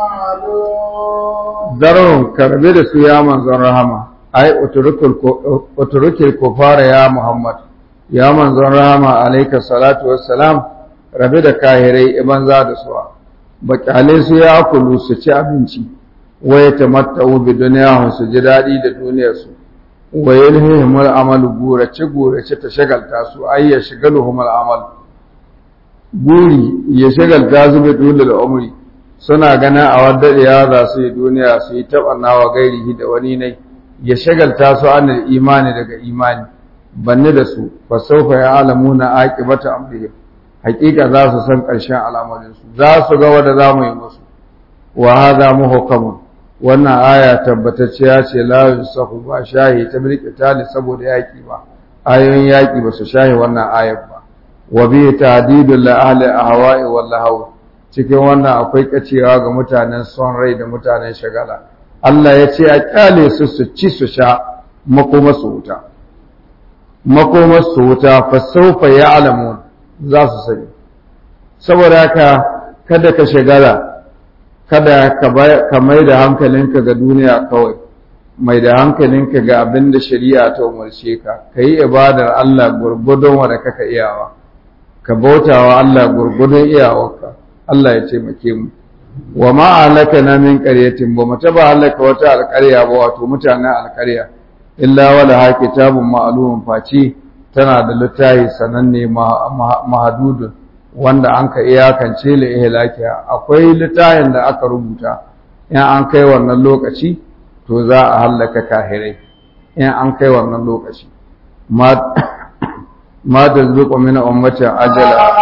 B: معلوم
A: ذرهم كربي da su ya manzon rahama ai uturukul kufara ya Muhammad ya manzon rahama alayka salatu wassalam rabe da kahirai iban za da suwa bakale su ya kulu su ci abinci waye tamattau bi duniya su ji dadi da duniyar su waye lihimul amal gurace gurace ta shagalta su ay ya shagaluhumul amal guri ya shagalta su bi duniyar umri suna gana a wadda ya za su yi duniya su yi tabannawa gairihi da wani ne ya shagalta su anil imani daga imani banne da su fa sawfa ya'lamuna aqibata amrihim hakika za su san ƙarshen al'amarin su za su ga wanda za mu yi musu wa hadha muhkamun wannan aya tabbatacciya ce la yusahu ba shahi ta birki tali saboda yaki ba ayoyin yaki ba su shahi wannan ayar ba wa bi ta'didul la ahli ahwa'i wal lahaw cikin wannan akwai kacewa ga mutanen son rai da mutanen shagala Allah ya ce a kyale su su ci su sha makoma su wuta makoma su wuta fa sawfa ya'lamun za su sani saboda haka kada ka shagala kada ka mai da hankalinka ga duniya kawai mai da hankalinka ga abin da shari'a ta umarce ka ka yi ibadar Allah gurgudun wanda kaka iyawa ka bautawa Allah gurgudun iyawarka Allah ya taimake mu wa ma halakana min qaryatin ba mata ba halaka wata alƙarya ba wato mutanen alƙarya illa wala ha kitabun ma'lumun faci tana da littafi sananne mahadudun wanda an ka iyakance li ihlakiya akwai littafin da aka rubuta in an kai wannan lokaci to za a halaka kahirai in an kai wannan lokaci ma ma tazbiqu min ummati ajala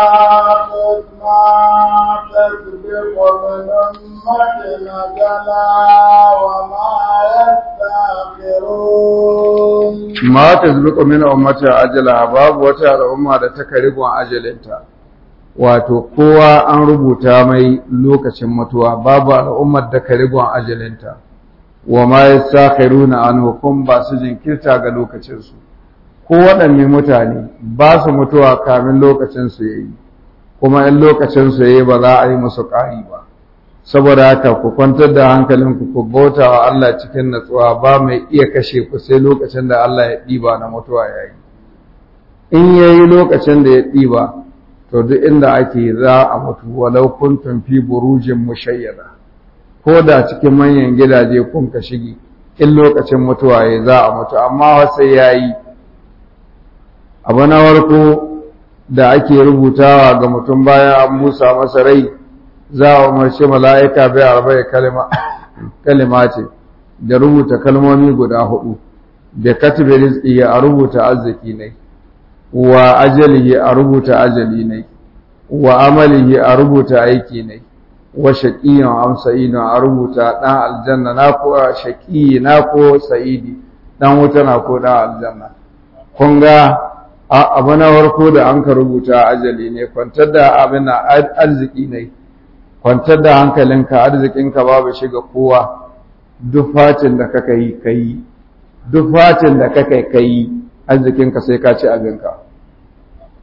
A: ma tazbiqu min ummati ajala babu wata al'umma da ta karibon ajalinta wato kowa an rubuta mai lokacin mutuwa babu al'ummar da karibon ajalinta wa ma yasakhiruna an hukum ba su jinkirta ga lokacin su ko waɗanne mutane ba su mutuwa kamin lokacin su yayi kuma in lokacin su yayi ba za a yi musu ƙari ba saboda haka ku kwantar da hankalinku ku bauta wa Allah cikin natsuwa ba mai iya kashe ku sai lokacin da Allah ya ɗiba na mutuwa yayi in yayi lokacin da ya ɗiba to duk inda ake za a mutu walau kuntum fi burujin mushayyada ko da cikin manyan gidaje kun ka shige in lokacin mutuwa yayi za a mutu amma sai yayi abu na warko da ake rubutawa ga mutum bayan an busa masa rai za a umarci mala'ika bai arba'i kalima kalima ce da rubuta kalmomi guda hudu da katibe rizqi a rubuta arziki ne wa ajalihi a rubuta ajali ne wa amalihi a rubuta aiki ne wa shaqiyyun am sa'idun a rubuta dan aljanna na ko shaqiyyi na ko sa'idi dan wuta na ko dan aljanna kun ga abu na farko da an ka rubuta ajali ne kwantar da abin arziki ne kwantar da hankalinka arzikinka babu shiga kowa duk fatin da kaka yi kai duk fatin da kaka kai arzikinka sai ka ci abinka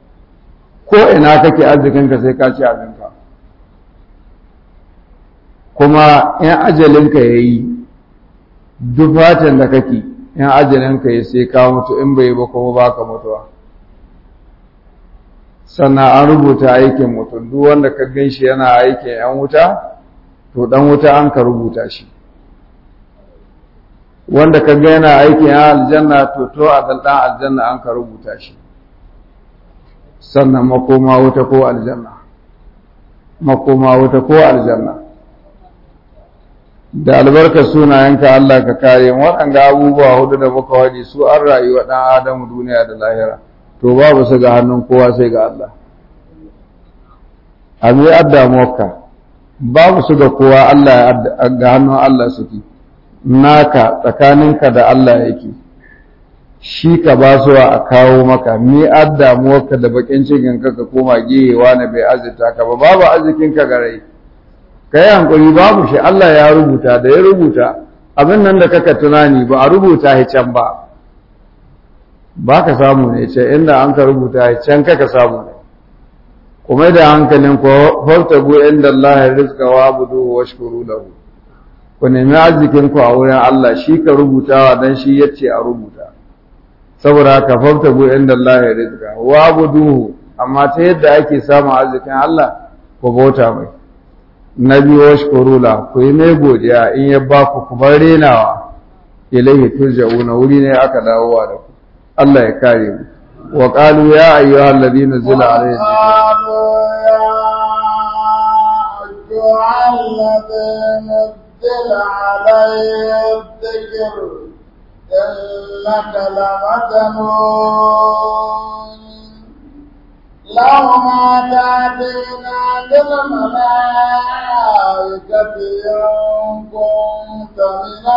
A: ko ina kake arzikinka sai ka ci abinka kuma in ajalinka ya yi duk fatan da kake in ajalinka ya sai ka mutu in bai ba kuma baka mutuwa sannan an rubuta aikin mutum duk wanda ka gan shi yana aikin yan wuta to dan wuta an ka rubuta shi wanda ka ga yana aikin yan aljanna to to a dan aljanna an ka rubuta shi sannan makoma wuta ko aljanna makoma wuta ko aljanna da albarkar sunayenka Allah ka kare mu waɗanga abubuwa hudu da muka wadi su an rayuwa ɗan Adamu duniya da lahira to babu su ga hannun kowa sai ga Allah abi adda mokka babu su ga kowa Allah ga hannun Allah suke naka tsakaninka da Allah yake shi ka ba su a kawo maka mi adda mokka da bakin cikin ka ka koma giyewa na bai azita ka ba babu arzikin ka garai ka yi hankuri babu shi Allah ya rubuta da ya rubuta abin nan da kaka tunani ba a rubuta shi can ba ba ka samu ne ce inda an ka rubuta shi can kaka samu ne kuma da hankalin ku fartabu inda Allah ya rizqa wa abudu wa shukuru lahu ku nemi arzikin ku a wurin Allah shi ka rubutawa dan shi yace a rubuta saboda ka fartabu inda Allah ya rizqa wa abudu amma ta yadda ake samun arzikin Allah ku bauta mai na biyu wa shukurula ku yi mai godiya in ya ba ku ku bar renawa ilaihi turja'una wuri ne aka dawowa da ku Allah ya kare mu wa qalu ya ayyuhal ladina zila alayhi
B: لو ما تعطينا بالملائكة إن كنت من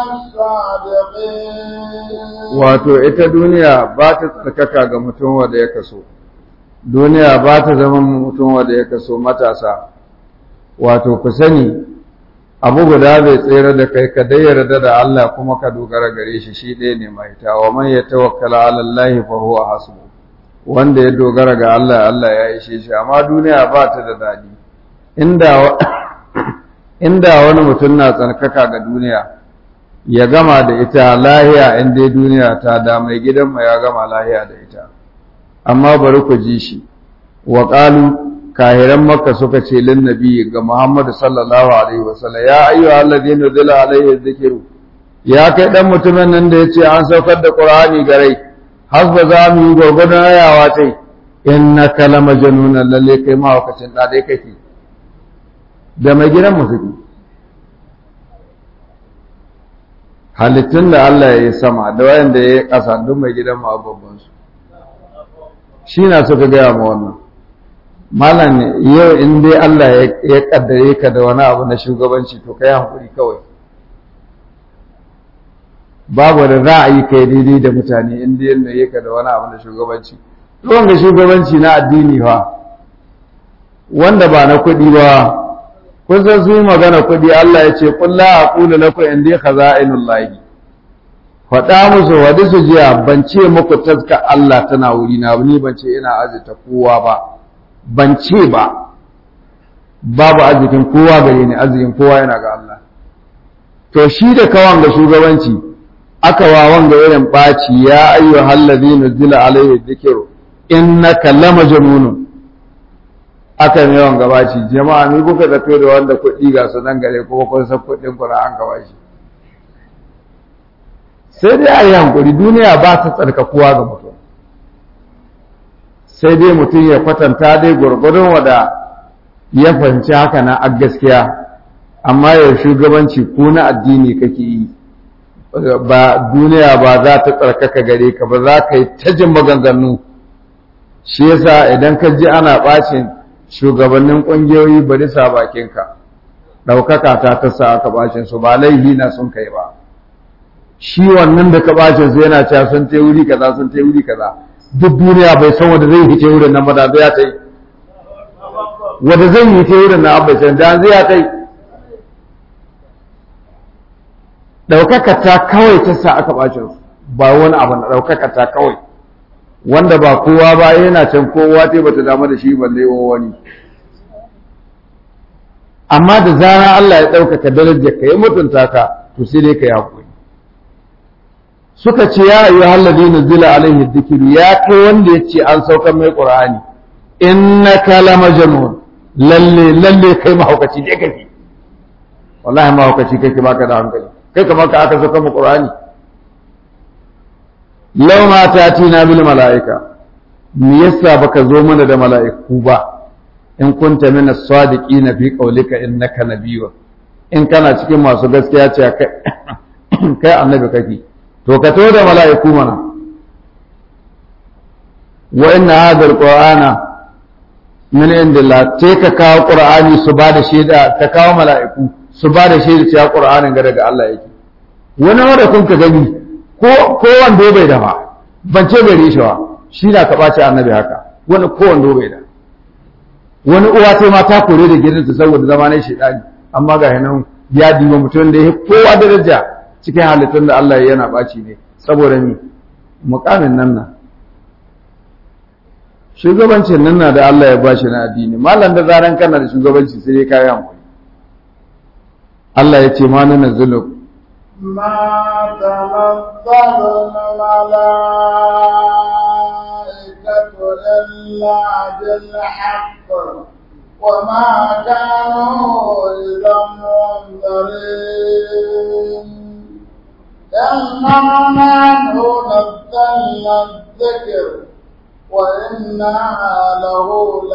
B: الصادقين
A: wato ita duniya ba ta tsarkaka ga mutum wanda ya kaso duniya ba ta zama mutum wanda ya kaso matasa wato ku sani abu guda bai tsere da kai ka dai yarda da Allah kuma ka dogara gare shi shi ɗaya ne mai ta wa man yatawakkala ala Allah fa huwa hasbuh wanda ya dogara ga Allah Allah ya ishe shi amma duniya ba ta da dadi inda inda wani mutum na tsarkaka ga duniya ya gama da ita lahiya in dai duniya ta da mai gidan mu ya gama lahiya da ita amma bari ku ji shi wa qalu kahiran makka suka ce lin nabi ga Muhammad sallallahu alaihi wasallam ya ayyuhalladhina zila alaihi dhikru ya kai dan mutumin nan da yace an saukar da Qur'ani garai hasba za mu yi gwargwadon rayawa ta yi in na kalama janunan lalle kai mawakacin ɗaɗai kake da mai gidan musuki halittun da Allah ya yi sama da wayanda ya yi ƙasa duk mai gidan ma babbansu shi na suka gaya ma wannan malam ne yau in dai Allah ya ƙaddare ka da wani abu na shugabanci to kai hankuri kawai babu da za a yi kai daidai da mutane inda yadda yake da wani abu da shugabanci ruwan da shugabanci na addini fa wanda ba na kuɗi ba kun san su magana kuɗi Allah ya ce qul la aqulu lakum indi khaza'inullah faɗa musu wadi su jiya ban ce muku taska Allah tana wuri na ni ban ce ina azita kowa ba ban ce ba babu arzikin kowa gare ni arzikin kowa yana ga Allah to shi da kawan ga shugabanci aka wa wanga irin ɓaci ya ayyuhal ladina zila alaihi dhikru innaka lamajnun aka ne wanga ɓaci jama'a ni kuka zato da wanda kuɗi ga su nan gare kuma kun san kuɗin Qur'an ka bashi sai dai a yi hankuri duniya ba ta tsarkakuwa ga mutum sai dai mutum ya kwatanta dai gwargwadon wada ya fahimci haka na a gaskiya amma yau shugabanci ko na addini kake yi ba duniya ba za ta tsarkaka gare ka ba za ka yi ta jin maganganu shi yasa idan ka ji ana bacin shugabannin ƙungiyoyi bari sa bakinka ɗaukaka ta ta sa aka bacin su ba laihi na sun kai ba shi wannan da ka bacin su yana cewa sun tai wuri kaza sun tai wuri kaza duk duniya bai san wanda zai fice wurin nan ba da zai ta yi wanda zai yi ta wurin nan bai san da zai ta yi ɗaukaka ta kawai ta sa aka bacin su ba wani abu na ɗaukaka ta kawai wanda ba kowa ba yana can kowa ta bata damu da shi balle wa wani amma da zarar Allah ya ɗaukaka darajar ka ya mutunta ka to sai dai ka yi hakuri suka ce ya ayyuhal ladina zila alaihi dhikru ya kai wanda yace an saukar mai qur'ani innaka lamajnun lalle lalle kai mahaukaci dai kake wallahi mahaukaci kake baka da hankali kai kamar ka aka saukar mu qur'ani law ma tatina bil malaika me yasa baka zo mana da mala'iku ba in kunta min as-sadiqin fi qawlika innaka nabiyyu in kana cikin masu gaskiya ce kai kai annabi kake to ka to da mala'iku mana wa inna hadha al-qur'ana min indillah te ka kawo qur'ani su ba da shaida ka kawo mala'iku su ba da shaida cewa qur'anin ga daga Allah yake wani wanda kun ka gani ko ko wanda bai da ba ban ce gare shi ba shi na ka bace annabi haka wani ko wanda bai da wani uwa sai ma ta kore da gidansa saboda zamanin shedani amma ga yanan ya diba mutum da ya kowa daraja cikin halittun da Allah yana baci ne saboda ni mukamin nan na shugabancin nan na da Allah ya bashi na addini mallan da zaran kana da shugabanci sai dai kai hankali Allah ya ce ma nan zuluk
B: ما تنزل الملائكة إلا بالحق وما كانوا إذا منذرين إنما نحن نزلنا الذكر وإنا له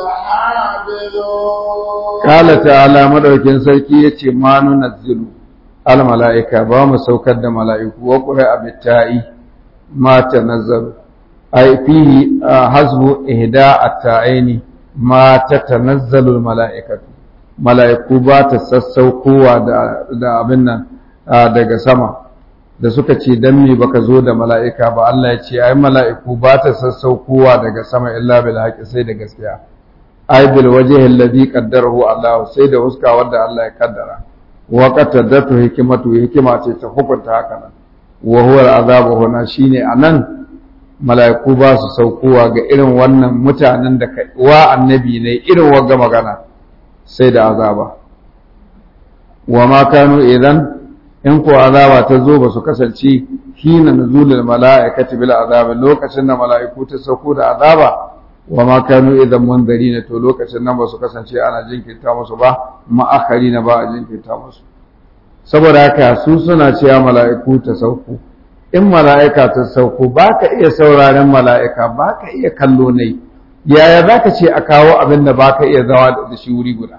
B: لحافظون
A: قال تعالى مدوكين سركي يتي ما ننزل الملائكة بام سوكد ملائكة وقرأ بالتاء ما تنزل أي فيه حسب إهداء التاءين ما تتنزل الملائكة ملائكة بات سسوكوا دا أبنا daga sama da suka ce dan me baka zo da mala'ika ba Allah ya ce ai mala'iku ba ta sassaukowa daga sama illa bil haqi sai da gaskiya ai bil wajhi alladhi qaddarahu Allah sai da huska wanda Allah ya kaddara wa qatadatu hikmatu hikima ce ta hukunta haka nan wa huwa al'azabu huna shine anan mala'iku ba su saukowa ga irin wannan mutanen da wa annabi ne irin wagga magana sai da azaba wa ma kanu idan in ko azaba ta zo ba su kasance hina nuzulul mala'ikati bil azab lokacin da mala'iku ta sauko da azaba wa ma kanu idan munzarina to lokacin nan ba su kasance ana jinkirta musu ba ma'akharina ba a jinkirta musu saboda haka su suna cewa mala'iku ta sauko in mala'ika ta sauko baka iya sauraren mala'ika baka iya kallo ne yaya zaka ce a kawo abin da baka iya zawa da shi wuri guda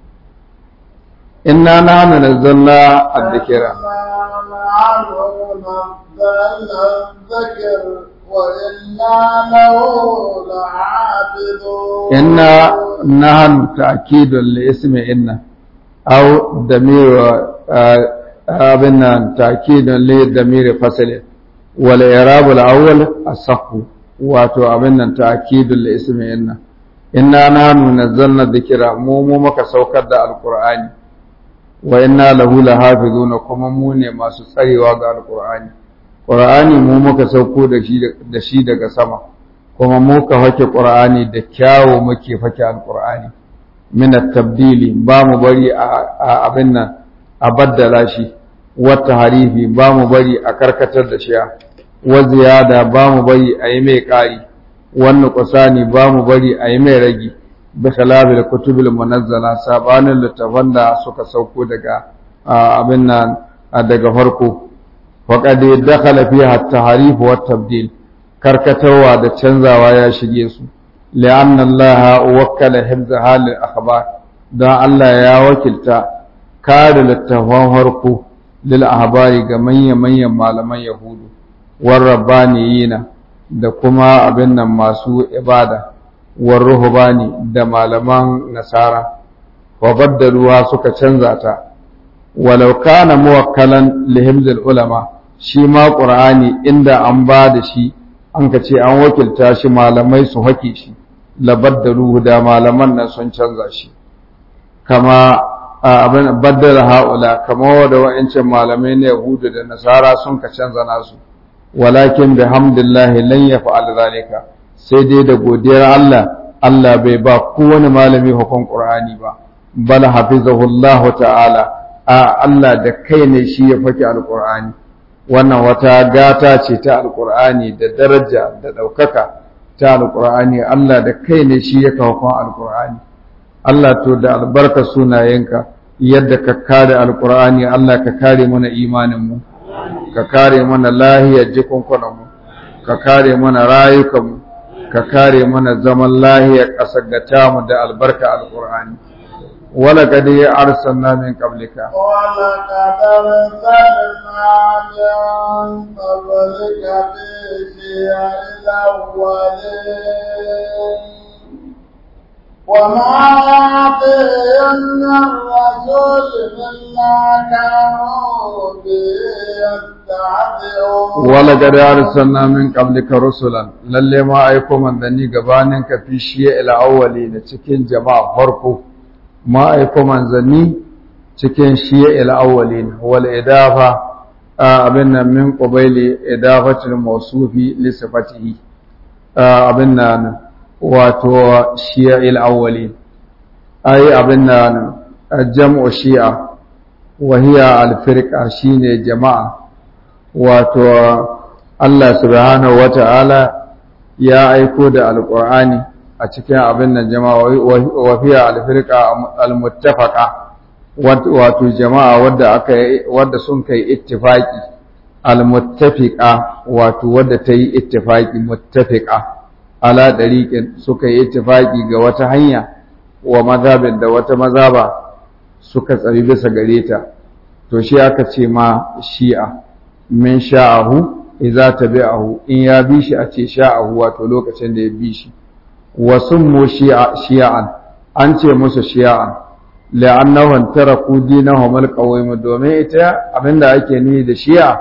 A: inna nahnu nazzalna adh-dhikra inna nahnu ta'kidun li ismi inna aw damir abinna ta'kidun li damir fasl wal i'rab al-awwal as-sahh wato abinna ta'kidun li ismi inna inna nahnu nazzalna adh-dhikra mu mu maka saukar da al-qur'ani wa inna lahu lahafizuna kuma mu ne masu tsarewa ga alqur'ani qur'ani mu muka sauko da shi da shi daga sama kuma mu ka hake qur'ani da kyawu muke fake alqur'ani min at-tabdili ba mu bari a abin nan a baddala shi wa tahrifi ba mu bari a karkatar da shi wa ziyada ba mu bari a yi mai ƙari wannan qusani ba mu bari a yi mai ragi bi khilabil kutubil munazzala sabanin littafan da suka sauko daga abin nan daga farko faqad dakhala fiha at-tahrif wa at-tabdil karkatawa da canzawa ya shige su li'anna Allah wakkala hifza halil akhbar dan Allah ya wakilta kare littafan farko lil ahbari ga manyan manyan malaman yahudu war rabbaniyina da kuma abin nan masu ibada warruhbani da malaman nasara wa baddaluwa suka canza ta walau kana muwakkalan lihimzil ulama shi ma qur'ani inda an ba da shi an ka ce an wakilta shi malamai su hake shi la baddaluhu da malaman nan sun canza shi kama abin baddala haula kama da wa'ancin malamai na yahudu da nasara sun ka canza nasu walakin bihamdillahi lan yaf'al zalika sai dai da godiyar Allah Allah bai ba kowane malami hukun Qur'ani ba bal hafizahu Allah ta'ala a Allah da kai ne shi ya faki alqur'ani wannan wata gata ce ta alqur'ani da daraja da daukaka ta alqur'ani Allah da kai ne shi ya kawo alqur'ani Allah to da albarka sunayenka yadda ka kare alqur'ani Allah ka kare mana imanin mu ka kare mana lahiyar jikunkunan mu ka kare mana rayukan mu ka kare mana zaman lahiyar kasar gata mu da albarka alqur'ani wala qad arsalna min qablika
B: wala qad arsalna min qablika fi al-awwalin وما يعطيهم من رسول إلا كانوا به يستهزئون
A: ولقد أرسلنا من قبلك رسلا للي ما أيكم من ذني قبانك في شيء الأولين تكين جماعة فرقه ما أيكم من ذني تكين شيء الأولين والإضافة أبنا من قبيل إضافة الموصوف لصفته أبنا wato shi'a'il awwali ai abin nan jam'u shi'a wa hiya al-firqa shine jama'a wato Allah subhanahu wata'ala ya aiko da alqur'ani a cikin abin nan jama'a wa hiya al-firqa al-muttafaqa wato jama'a wadda aka wadda sun kai ittifaqi al-muttafiqa wato wadda ta yi ittifaqi muttafiqa ala dariqin suka yi ittifaqi ga wata hanya wa mazhabin da wata mazhaba suka tsari bisa gare ta to shi aka ce ma shi'a min sha'ahu idza tabi'ahu in ya bi shi a ce sha'ahu wato lokacin da ya bi shi wa summu shi'a shi'an an ce musu shi'an la'annahum taraku dinahum al-qawim domin ita abinda ake ni da shi'a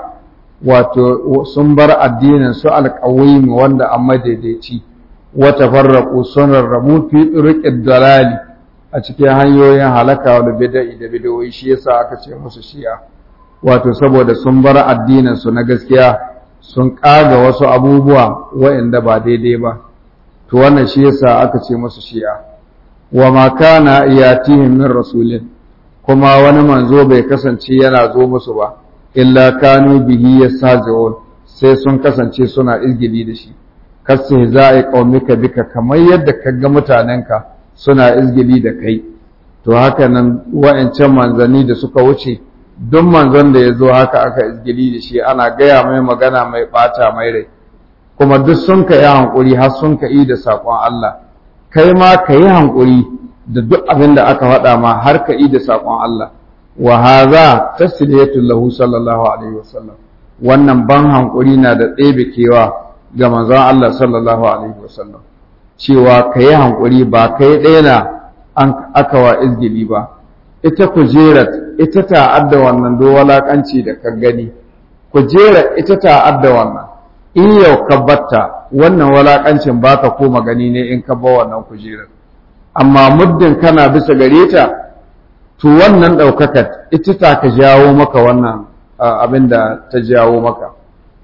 A: wato sun bar addinin su al-qawim wanda amma daidaici wata farraku sun rarrabu fi turqid dalali a cikin hanyoyin halaka da bid'i da bid'o'i shi yasa aka ce musu shi'a wato saboda sun bar addinin su na gaskiya sun kaga wasu abubuwa waɗanda ba daidai ba to wannan shi yasa aka ce musu shi'a wa ma kana yatihim min rasulin kuma wani manzo bai kasance yana zo musu ba illa kanu bihi yasajun sai sun kasance suna izgili da shi kasse za'i qaumika bika kamar yadda kaga mutanenka suna izgili da kai to haka nan wa'ancan manzanni da suka wuce duk manzon da yazo haka aka izgili da shi ana gaya mai magana mai bata mai rai kuma duk sun ka yi hankuri har sun ka yi da sakon Allah kai ma ka yi hankuri da duk abin da aka faɗa ma har ka yi da sakon Allah wa hadha tasliyatu lahu sallallahu alaihi wasallam wannan ban hankuri na da ɗebe kewa ga manzon Allah sallallahu alaihi wasallam cewa kai hankuri ba kai ɗaya na an aka wa izgili ba ita kujerat ita ta adda wannan do walakanci da ka gani kujerat ita ta adda wannan in yau ka batta wannan walakancin baka koma gani ne in ka ba wannan kujerar amma muddin kana bisa gare ta to wannan daukakar ita ta ka jawo maka wannan abin da ta jawo maka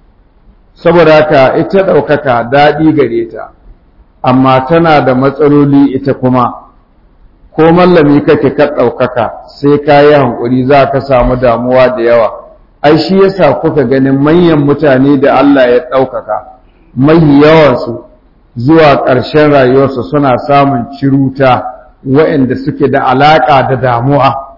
A: saboda haka ita ɗaukaka daɗi gare ta amma tana da matsaloli ita kuma ko mallami kake ka ɗaukaka sai ka yi hankuri za ka samu damuwa da yawa ai shi yasa kuka ganin manyan mutane da Allah ya ɗaukaka mai yawansu zuwa ƙarshen rayuwarsu suna samun ciruta waɗanda suke da alaƙa da damuwa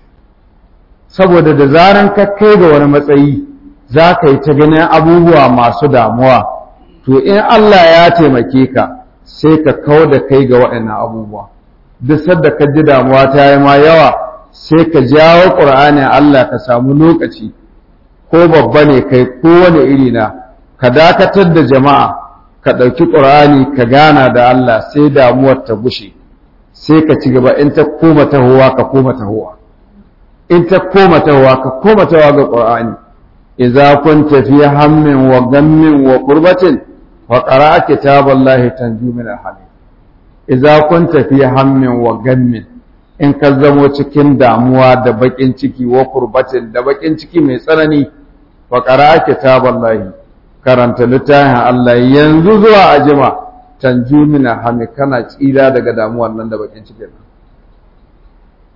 A: saboda da zaran ka kai ga wani matsayi za ka yi ta ganin abubuwa masu damuwa to in Allah ya taimake ka sai ka kau da kai ga waɗannan abubuwa duk sadda ka ji damuwa ta yi ma yawa sai ka jawo ƙur'anin Allah ka samu lokaci ko babba ne kai ko wani iri na ka dakatar da jama'a ka ɗauki ƙur'ani ka gana da Allah sai damuwar ta gushe sai ka ci gaba in ta koma tahowa ka koma tahowa in ta koma tahowa ka koma tahowa ga ƙur'ani idza kunta fi hammin wa gammin wa qurbatin fa qara'a kitaballahi tanju min al-hamim idza kunta fi hammin wa gammin in ka zamo cikin damuwa da bakin ciki wa qurbatin da bakin ciki mai tsanani fa qara'a kitaballahi karanta littafin Allah yanzu zuwa ajima tanju min al-hamim kana tsira daga damuwar nan da bakin cikin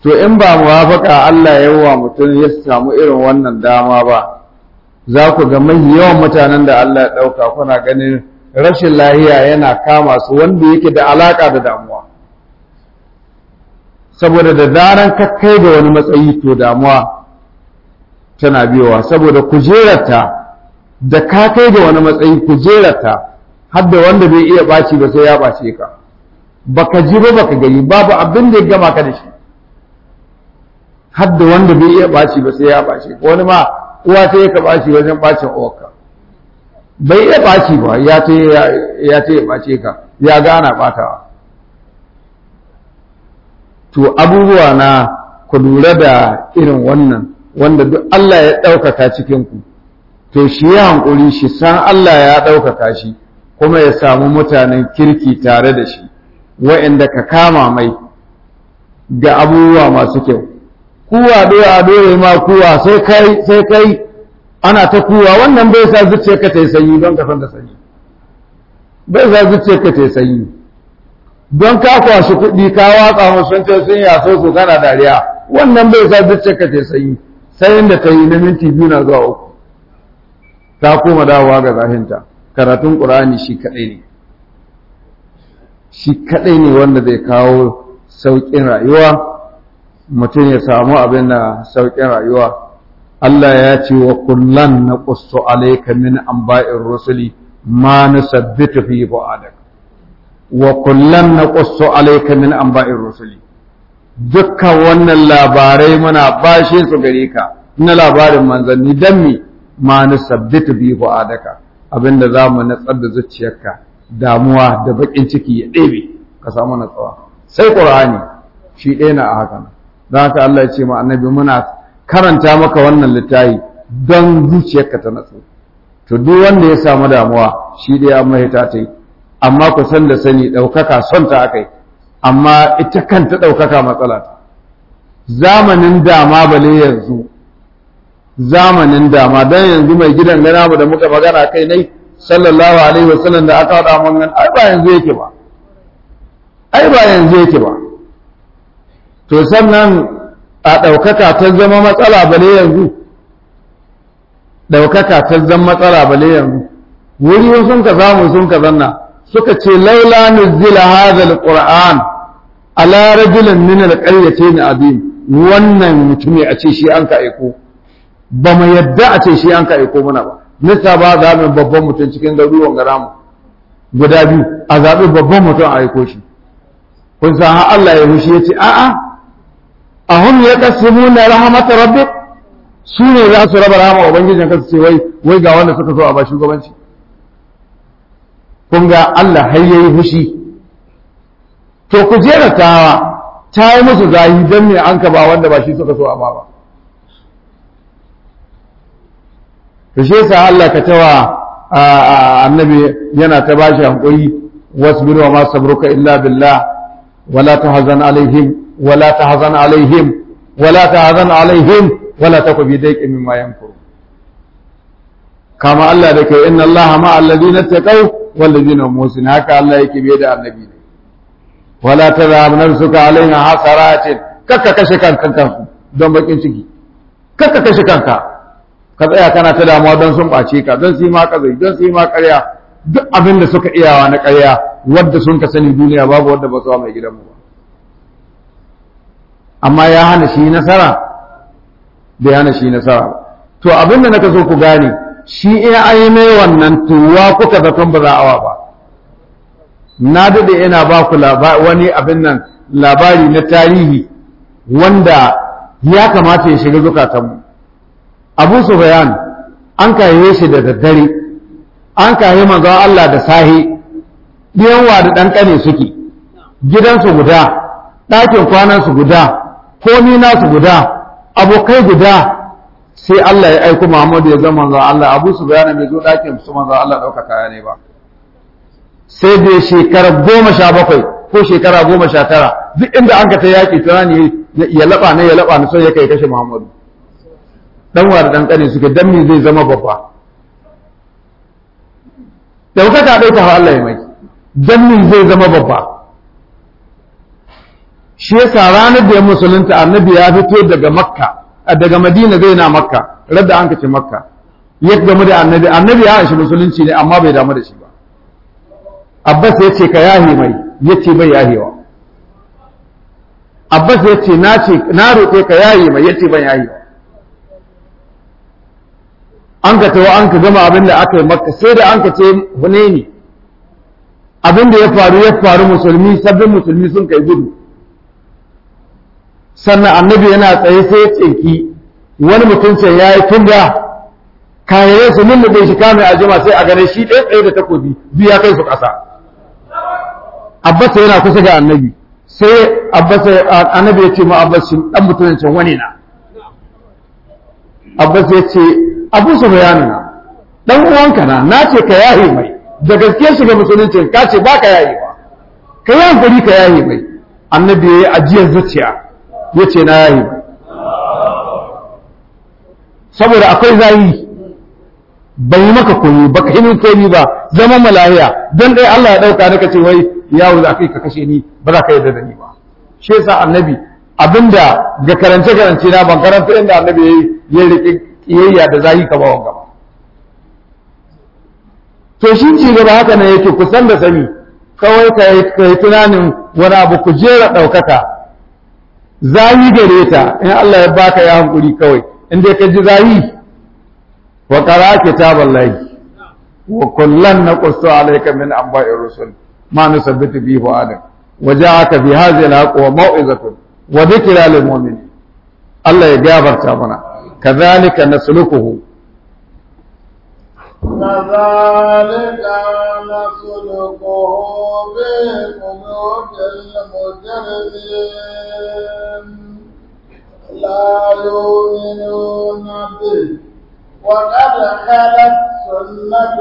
A: to in ba muwafaka Allah ya wa mutum ya samu irin wannan dama ba za ku ga mai yawan mutanen da Allah ya ɗauka kuna ganin rashin lahiya yana kama su wanda yake da alaka da damuwa saboda da zaran ka kai da wani matsayi to damuwa tana biyowa saboda kujerarta da ka kai da wani matsayi kujerarta har da wanda bai iya ɓaci ba sai ya ɓace ka baka ji ba baka gani babu abin da ya gama ka da shi har da wanda bai iya ɓaci ba sai ya ɓace ka wani ma uwa sai ka ɓaci wajen ɓacin uwarka bai iya ɓaci ba ya ce ya ce ya ɓace ka ya gana ɓatawa to abubuwa na ku lura da irin wannan wanda duk Allah ya ɗaukaka cikin ku to shi ya hankuri shi san Allah ya ɗaukaka shi kuma ya samu mutanen kirki tare da shi wa'inda ka kama mai ga abubuwa masu kyau kuwa doya doya ma kuwa sai kai sai kai ana ta kuwa wannan bai sa zuciyarka ta yi sanyi don ka san da sanyi bai sa zuciyarka ta yi sanyi don ka kwashi kuɗi ka watsa musu sun ce sun yaso su kana dariya wannan bai sa zuciyarka ta yi sanyi sai inda ta yi na minti biyu na zuwa uku ta koma dawowa ga zahinta karatun ƙur'ani shi kaɗai ne shi kaɗai ne wanda zai kawo sauƙin rayuwa mutum ya samu abin da sauƙin rayuwa Allah ya ce wa kullan na ƙusso alaika min anba'ir rusuli ma nusabbitu fi fu'adak wa kullan na ƙusso alaika min anba'ir rusuli dukkan wannan labarai muna bashe su gare ka na labarin manzanni dan mi ma nusabbitu bi fu'adaka abinda zamu natsar da zuciyarka damuwa da bakin ciki ya ɗebe ka samu natsuwa sai qur'ani shi ɗaya na a haka don haka Allah ya ce ma annabi muna karanta maka wannan littafi don zuciyarka ta natsu to duk wanda ya samu damuwa shi ɗaya an mahita ta yi amma ku san da sani ɗaukaka son ta akai amma ita kanta ɗaukaka matsala ta zamanin dama bale yanzu zamanin dama don yanzu mai gidan gana mu da muka magana kai nai sallallahu alaihi wasallam da aka wada mun ai ba yanzu yake ba ai ba yanzu yake ba to sannan a daukaka ta zama matsala bale yanzu daukaka ta zama matsala bale yanzu wuri sun ka samu sun ka zanna suka ce laula nuzila hadha alquran ala rajulin min alqaryatayn azim wannan mutumi a ce shi an ka aiko ba mu yadda a ce shi an ka aiko mana ba nisa ba zaɓin babban mutum cikin garuruwan gara mu guda biyu a zaɓi babban mutum a aiko shi kun san har Allah ya hushi ya ce a'a a hum ya kasimu na rahamata rabbi su ne za su raba rahama ubangijin kansu ce wai wai ga wanda suka so a ba shugabanci kun ga Allah har yayi hushi to ku jera tawa ta yi musu zahi don me an ka ba wanda ba shi suka so a ba ba to shi yasa Allah ka tawa annabi yana ta bashi hankuri wasbir wa ma sabruka illa billah wala tahzan alaihim wala tahzan alaihim wala tahzan alaihim wala taku bi dayqin mimma yamkuru kama Allah da kai inna Allah ma alladhina taqaw wal ladina hum muhsin haka Allah yake biye da annabi ne wala tadhab nafsuka alaina hasaratin kakka kashe kanka don bakin ciki kakka kashe kanka ka tsaya kana ta damuwa don sun ɓace ka don su yi ma ƙazai don su yi ma ƙarya duk abin da suka iyawa na ƙarya wadda sun ka sani duniya babu wadda ba su wa mai gidanmu ba amma ya hana shi nasara bai hana shi nasara ba to abin da naka so ku gane shi iya ayi mai wannan tuwa kuka zaton ba za awa ba na daɗe ina ba ku wani abin nan labari na tarihi wanda ya kamata ya shiga zukatanmu Abu Sufyan an kaye shi da daddare an kaye manzon Allah da sahi diyanwa da dan kane suke gidansu guda ɗakin kwanansu guda komi nasu guda abokai guda sai Allah ya aiko Muhammadu ya zama manzon Allah Abu Sufyan bai zo ɗakin su manzon Allah ɗauka kaya ne ba sai da shekara goma sha bakwai ko shekara goma sha tara duk inda an ka ta yaƙi tunani ya laɓa ne ya laɓa ne sai ya kai kashe Muhammadu dan wa da dan kane suke dan me zai zama babba daukaka dai ta Allah ya mai dan me zai zama babba shi yasa ranar da ya musulunta annabi ya fito daga makka daga madina zai na makka radda an kace makka ya gamu da annabi annabi ya shi musulunci ne amma bai damu da shi ba abbas ya ce ka yahi mai ya ce bai yahewa abbas ya ce na ce na roƙe ka yahi mai ya ce ban yahewa an ka tawo an ka gama abin da aka yi makka sai da an ka ce hunaini abin da ya faru ya faru musulmi sabbin musulmi sun kai gudu sannan annabi yana tsaye sai ya tsinki wani mutuncin ya yi tunga kayayyar su lullube shi kame a jima sai a gane shi ɗaya tsaye da takobi biyu ya kai su ƙasa abbas yana kusa ga annabi sai abbas annabi ya ce ma abbas shi ɗan mutuncin wani na abbas ya ce abu su bayanu na ɗan uwanka na na ce ka yahe mai da gaske shiga musuluncin ka ce ba ka yahe ba ka yi hankali ka yahe mai annabi ya yi ajiyar zuciya ya ce na yahe mai saboda akwai zayi bai yi maka koyi ba ka yi koyi ba zama malahiya don ɗaya Allah ya ɗauka da ka ce wai yawo za ka yi ka kashe ni ba za ka yarda da ni ba shi yasa annabi abinda ga karance karance na ban karanta inda annabi yayi ya riƙe kiyayya da zayi ka ba wanga ba to shi ci gaba haka ne yake kusan da sani kawai ka yi tunanin wani abu ku jera ɗaukaka zayi gare ta in Allah ya baka ya hankuri kawai in dai ka ji zayi wa qara kitaballahi wa kullan naqussu alayka min anba'ir rusul ma nusabbitu bihi adam wa ja'aka fi hadhihi al-haqq wa mau'izatun wa dhikra lil mu'minin Allah ya gafarta mana kadhalika nasluquhu
B: كذلك نسلكه في قلوب المجرمين لا يؤمنون به وقد خلت سنة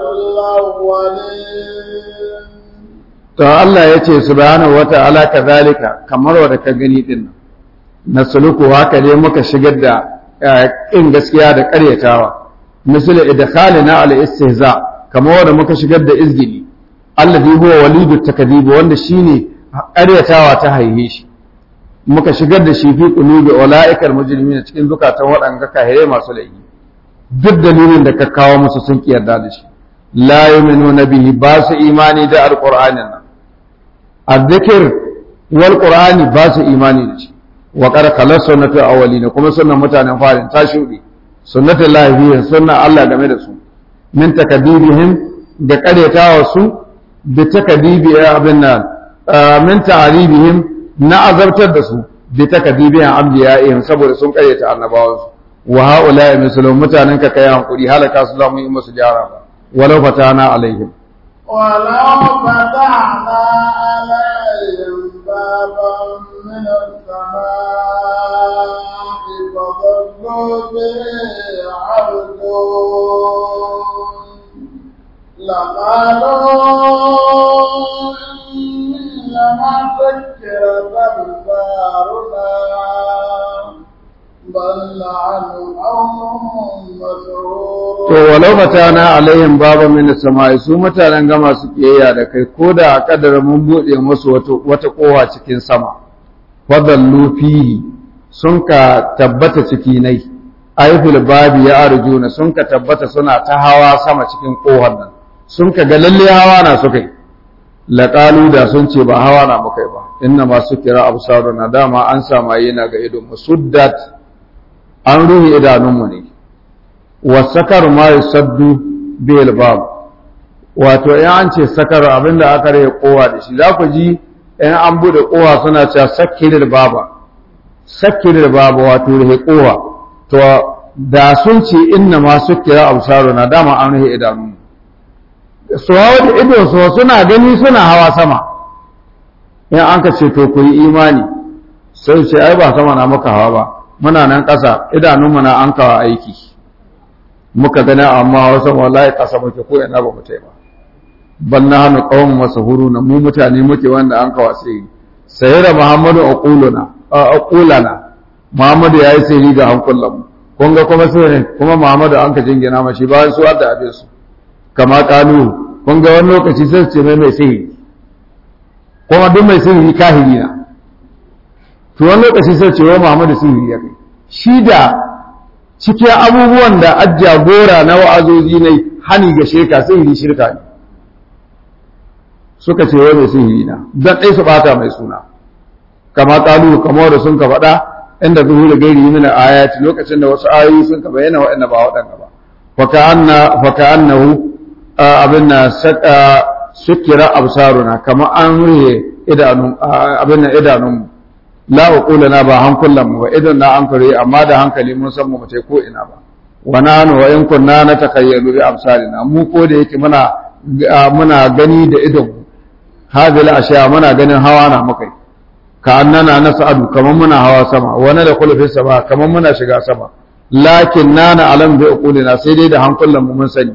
B: الأولين
A: to Allah ya ce subhanahu wata'ala kadhalika kamar wanda ka gani din nasluku haka ne muka shigar da kin gaskiya da ƙaryatawa misal idkhalina al istihza kamar wanda muka shigar da izgili alladhi huwa walidu takdhib wanda shine ƙaryatawa ta haihe shi muka shigar da shi fi qulubi ulaikal mujrimin cikin zukatan waɗanda kahire masu laifi duk dalilin da ka kawo musu sun ki yarda da shi la yu'minuna bihi ba su imani da alqur'anin nan azzikr wal qur'ani ba su imani da shi wa qad khalas sunnatu awwalina kuma sunnan mutanen farin ta shudi sunnatu llahi bihi sunnan Allah game da su min takdibihim da karetawa su bi takdibi abin nan min ta'ribihim na azabtar da su bi takdibihim ambiyaihim saboda sun kareta annabawansu wa haula misalun mutanen ka kai hankuri halaka su zamu yi musu jara walau fatana alaihim
B: ولو فتحنا عليهم بابا من السماء فظلوا به عرجون لقالوا إنما سكرت أبصارنا
A: to walau matana alaihim baba min samai su mutanen gama su kiyaya da kai ko da a kadara mun bude musu wata wata kowa cikin sama fadallu fihi sun ka tabbata ciki nai ayfil babi ya arjuna sun ka tabbata suna ta hawa sama cikin kohar nan sun ka ga lalle hawa na su kai laqalu da sun ce ba hawa na mukai ba inna ma sukira absaruna dama an samaye na ga idon musuddat an ruhi idanunmu ne wasakar ma yusaddu bil bab wato in an ce sakar abinda aka rage kowa da shi za ku ji in an bude kowa suna cewa sakiril baba sakiril baba wato rage kowa to da sun ce inna ma sukira absaruna dama an ruhi idanunmu su hawa da ido so suna gani suna hawa sama in an ka ce to ku yi imani sai ce ai ba sama na muka hawa ba muna nan ƙasa idanunmu na an kawo aiki muka gani amma wasu wallahi ƙasa muke ko ina ba mu tai ba bal na hanu qawmun masahuruna mu mutane muke wanda an kawo sai sai da Muhammadu aquluna aqulana Muhammadu yayi sai ga hankulan mu kun ga kuma sai kuma Muhammadu an ka jingina mashi ba su da abin su kama kanu kun ga wani lokaci sai su ce mai mai sai kuma duk mai sihiri kahiri na to wani lokaci sai ce wa Muhammadu sihiri ya kai shi da cikin abubuwan da ajjagora na wa'azozi ne hani ga shirka sihiri shirka ne suka ce wai mai sihiri na dan dai su bata mai suna kama kalu kamar da sun ka faɗa inda zuhuru gairi min ayati lokacin da wasu ayoyi sun ka bayyana waɗanda ba waɗanda ba fa ka'anna fa ka'annahu abinna sukira absaruna kama an rihe idanun abinna idanun la uqulana ba hankulan mu ba idan na an kare amma da hankali mun san mu mutai ko ina ba wa nanu wa in kunna natakayyalu bi absarina mu ko da yake muna muna gani da idon hadil ashiya muna ganin hawa na mukai ka annana nas'adu kaman muna hawa sama wa na da kullu sama kaman muna shiga sama lakin nana alam bi uqulina sai dai da hankulan mu mun sani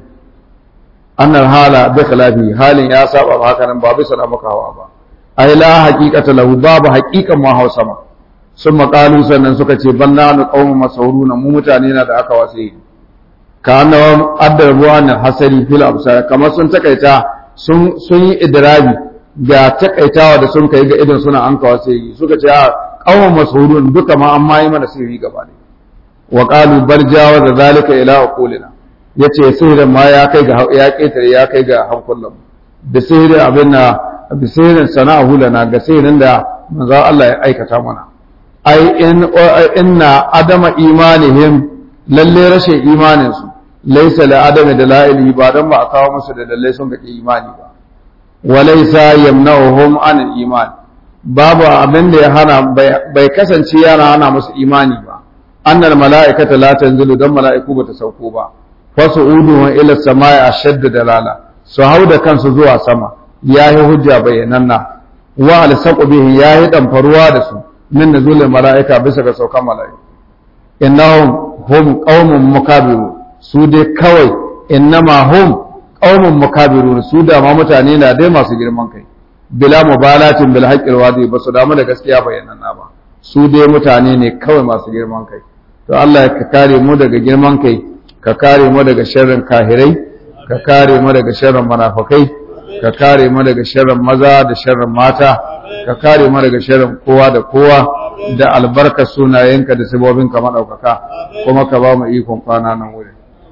A: annal hala bi khilafi halin ya saba ba haka nan ba bisa na maka hawa ba ai la haqiqata lahu babu haqiqan ma hawa sama sun maqalu sannan suka ce banna nu qaumun masawruna mu mutane na da aka wasi ka annawa addabu an hasari fil absar kamar sun takaita sun sun yi idrabi ga takaitawa da sun kai ga idan suna an kawo sai suka ce qaumun masawrun duka ma amma yi mana sirri gaba ne wa qalu bal jawaza zalika ila aqulina yace sihirin ma ya kai ga ya ketare ya kai ga hankulan da sihirin abin na da sihirin sana'ahu lana ga sihirin da manzo Allah ya aikata mana ai in inna adama imanihim lalle rashin imanin su laysa la adama dalaili ba dan ba a kawo musu da lalle sun ga imani ba walaysa yamna'uhum an iman babu abin da ya hana bai kasance yana hana musu imani ba annal mala'ikata la tanzilu dan mala'iku bata sauko ba fasu'uduhum ila samai ashadda dalala su hauda kansu zuwa sama yayi hujja bayananna wa alsaqu bihi yayi dan faruwa da su min nuzulil mala'ika bisa ga saukan mala'iku innahum hum qaumun mukabirun su dai kawai innama hum qaumun mukabirun su da ma mutane na dai masu girman kai bila mubalatin bil haqqil wadi ba su damu da gaskiya bayananna ba su dai mutane ne kawai masu girman kai to Allah ya kare mu daga girman kai ka kare mu daga sharrin kahirai ka kare mu daga sharrin munafikai ka kare mu daga sharrin maza da sharrin mata ka kare mu daga sharrin kowa da kowa da albarkar sunayenka da sabobinka madaukaka kuma ka ba mu ikon kwana nan wuri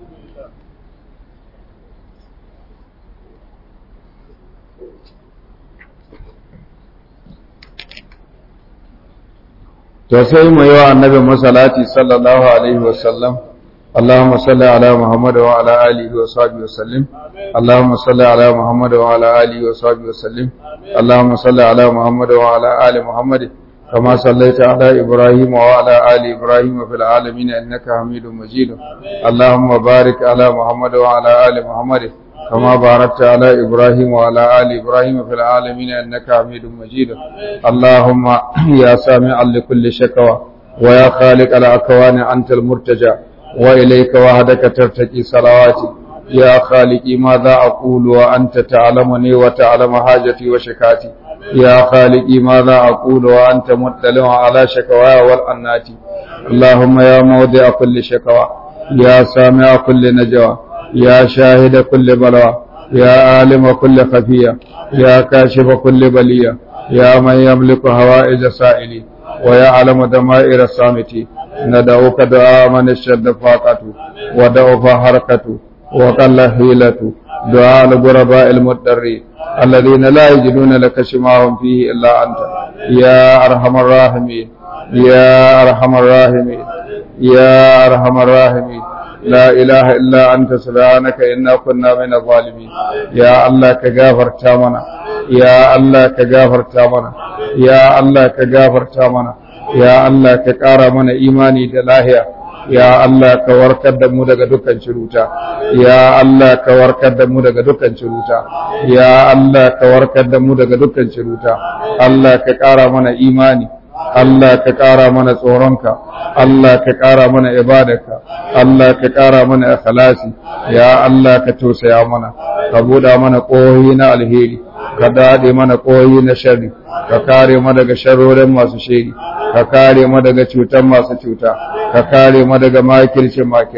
A: to sai mu yi wa annabi musallati sallallahu alaihi wasallam اللهم صل على محمد وعلى آله وصحبه وسلم اللهم صل على محمد وعلى آله وصحبه وسلم اللهم صل على محمد وعلى آل محمد كما صليت على إبراهيم وعلى آل إبراهيم في العالمين إنك حميد مجيد اللهم بارك على محمد وعلى آل محمد كما باركت على إبراهيم وعلى آل إبراهيم في العالمين إنك حميد مجيد اللهم يا سامع لكل شكوى ويا خالق الأكوان أنت المرتجى وإليك وحدك ترتقي صلواتي يا خالقي ماذا أقول وأنت تعلمني وتعلم حاجتي وشكاتي يا خالقي ماذا أقول وأنت مطلع على شكواي والأناتي اللهم يا موضع كل شكوى يا سامع كل نجوى يا شاهد كل بلوى يا عالم كل خفية يا كاشف كل بلية يا من يملك هوائج سائلي ويعلم دمائر الصامتي ندعوك دعاء من الشد فاقته ودعوف حركته وقل حيلته دعاء الغرباء المضطرين الذين لا يجدون لك شماهم فيه إلا أنت يا أرحم الراحمين يا أرحم الراحمين يا أرحم الراحمين لا إله إلا أنت سبحانك إنا كنا من الظالمين يا الله كغافر تامنا يا الله كغافر تامنا يا الله كغافر تامنا ya Allah ka ƙara mana imani da lahiya ya Allah ka warkar da mu daga dukkan ciruta ya Allah ka warkar da mu daga dukkan ciruta ya Allah ka warkar da mu daga dukkan ciruta Allah ka ƙara mana imani Allah ka ƙara mana tsoronka Allah ka ƙara mana ibadarka Allah ka ƙara mana ikhlasi ya Allah ka tausaya mana ka buɗa mana ƙohoyi na alheri ka dade mana ƙohoyi na sharri ka kare mu daga sharrorin masu shiri ka kare mu daga cutar masu cuta ka kare mu daga makircin makirai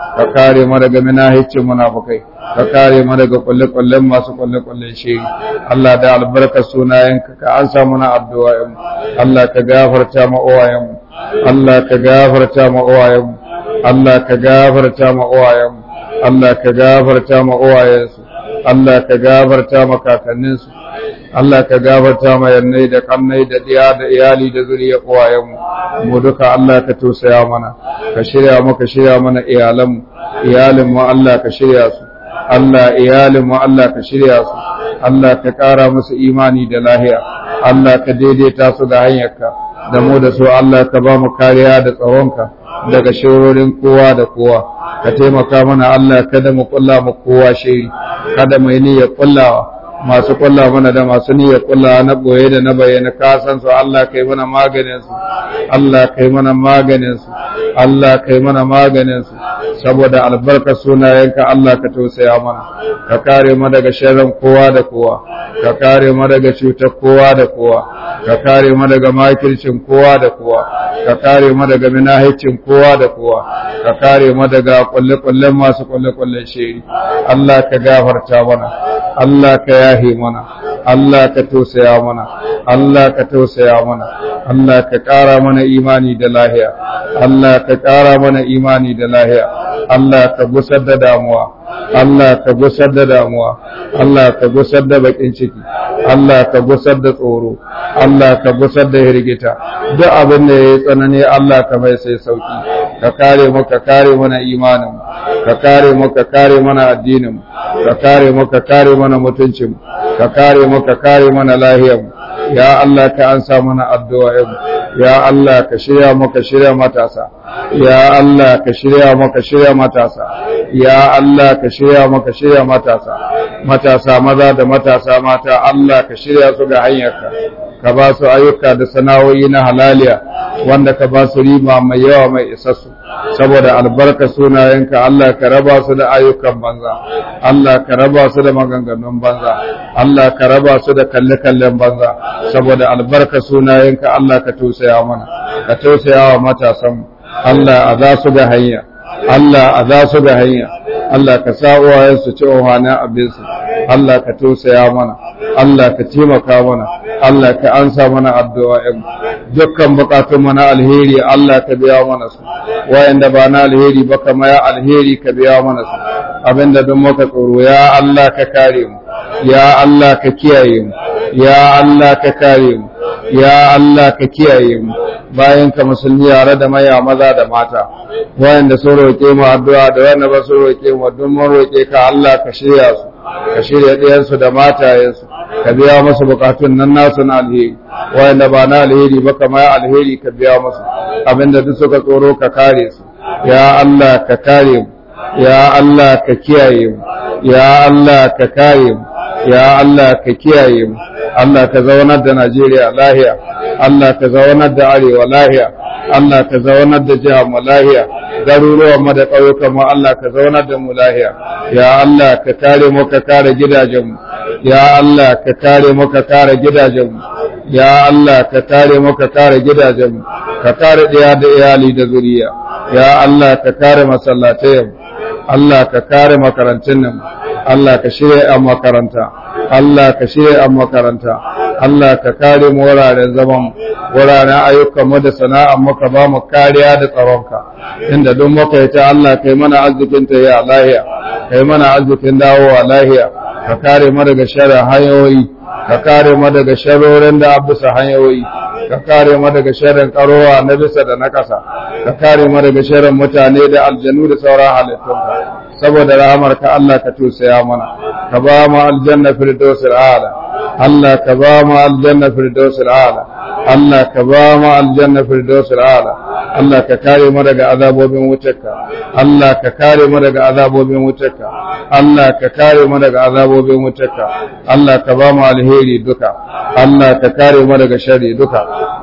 A: ka kare mu daga minahicin munafikai ka kare mu daga kulle-kullen masu kulle-kullen shiri Allah da albarkar sunayenka ka ansa mana addu'o'in Allah ka gafarta mu uwayen mu Allah ka gafarta mu uwayen mu Allah ka gafarta mu uwayen mu Allah ka gafarta mu uwayensu Allah ka gafarta mu kakanninsu Allah ka gafarta ma yannai da kannai da diya da iyali da zuriya uwayen mu mu duka Allah ka tausaya mana ka shirya mu ka shirya mana iyalan mu iyalin mu Allah ka shirya su Allah iyalin mu Allah ka shirya su Allah ka kara musu imani da lahiya Allah ka daidaita su da hanyarka da mu da su Allah ka ba mu kariya da tsaronka daga shirorin kowa da kowa ka taimaka mana Allah kada mu kulla mu kowa shiri kada mu yi niyyar kullawa masu kulla mana da masu niyyar kulla na boye da na bayyana ka san su Allah kai mana maganin su Allah kai mana maganin su Allah kai mana maganin su saboda albarkar sunayenka Allah ka tausaya mana ka kare mu daga sharrin kowa da kowa ka kare mu daga cutar kowa da kowa ka kare mu daga makircin kowa da kowa ka kare mu daga minahicin kowa da kowa ka kare mu daga kulle-kullen masu kulle-kullen shiri Allah ka gafarta mana Allah ka yahi mana Allah ka tausaya mana Allah ka tausaya mana Allah ka ƙara mana imani da lahiya Allah ka ƙara mana imani da lahiya Allah ka gusar da damuwa Allah ka gusar da damuwa Allah ka gusar da bakin ciki Allah ka gusar da tsoro Allah ka gusar da hirgita duk abin da yayi tsanani Allah ka mai sai sauki ka kare mu ka kare mana imanin ka kare mu ka kare mana addinin ka kare mu ka kare mana mutuncin ka kare mu ka kare mana lahiyar ya Allah ka ansa mana addu'a ya Allah ka shirya mu ka shirya matasa ya Allah ka shirya mu ka shirya matasa ya Allah ka shirya mu ka shirya matasa matasa maza da matasa mata Allah ka shirya su ga hanyarka ka ba su ayyuka da sana'o'i na halaliya wanda ka ba su riba mai yawa mai isassu saboda albarka sunayenka Allah ka raba su da ayyukan banza Allah ka raba su da maganganun banza Allah ka raba su da kalle-kallen banza saboda albarka sunayenka Allah ka tausaya mana ka tausaya wa matasan Allah a za su ga hanya Allah a za su ga hanya Allah ka sa uwayensu ci ohanin abinsu Allah ka tausaya mana Allah ka taimaka mana Allah ka ansa mana addu'o'in dukkan bukatun mana alheri Allah ka biya mana su wayanda ba na alheri ba kama ya alheri ka biya mana su abinda don muka tsoro ya Allah ka kare mu ya Allah ka kiyaye mu ya Allah ka kare mu ya Allah ka kiyaye mu bayan ka musulmi yare da maya maza da mata wayanda sun roƙe mu addu'a da wanda ba su roƙe mu don mun roƙe ka Allah ka shirya su ka shirya ɗiyansu da matayensu ka biya musu bukatun nan nasu na alheri wayanda ba na alheri ba kamar alheri ka biya musu abinda duk suka tsoro ka kare su ya Allah ka kare mu ya Allah ka kiyaye mu ya Allah ka kare mu ya Allah ka kiyaye mu Allah ka zaunar da Najeriya lahiya Allah ka zaunar da Arewa lahiya Allah ka zaunar da jihar mu lahiya garuruwan mu da ƙauyukan mu Allah ka zaunar da mu lahiya ya Allah ka kare mu ka kare gidajen mu ya Allah ka kare mu ka kare gidajen mu ya Allah ka kare mu ka kare gidajen mu ka kare ɗaya da iyali da zuriya ya Allah ka kare masallatai mu Allah ka kare makarantun nan Allah ka shirya a makaranta Allah ka shirya a makaranta Allah ka kare mu wuraren zaman wuraren ayyukan mu da sana'ar mu ka ba mu kariya da tsaronka inda don muka yi ta Allah kai mana arzikin ta ya lahiya kai mana arzikin dawowa lahiya ka kare mu daga sharrin hanyoyi ka kare mu daga sharorin da abusa hanyoyi ka kare mu daga sharrin karowa na bisa da na kasa ka kare mu daga sharrin mutane da aljanu da sauran halittunka saboda rahamarka Allah ka tusaya mana ka ba mu aljanna firdausul a'la Allah ka ba mu aljanna firdausul a'la Allah ka ba mu aljanna firdausul a'la Allah ka kare mu daga azabobin wutarka Allah ka kare mu daga azabobin wutarka Allah ka kare mu daga azabobin wutarka Allah ka ba mu alheri duka Allah ka kare mu daga sharri duka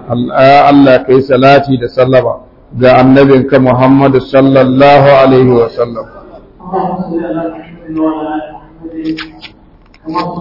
A: Allah ka yi salati da sallama ga annabinka Muhammad sallallahu alaihi wa sallam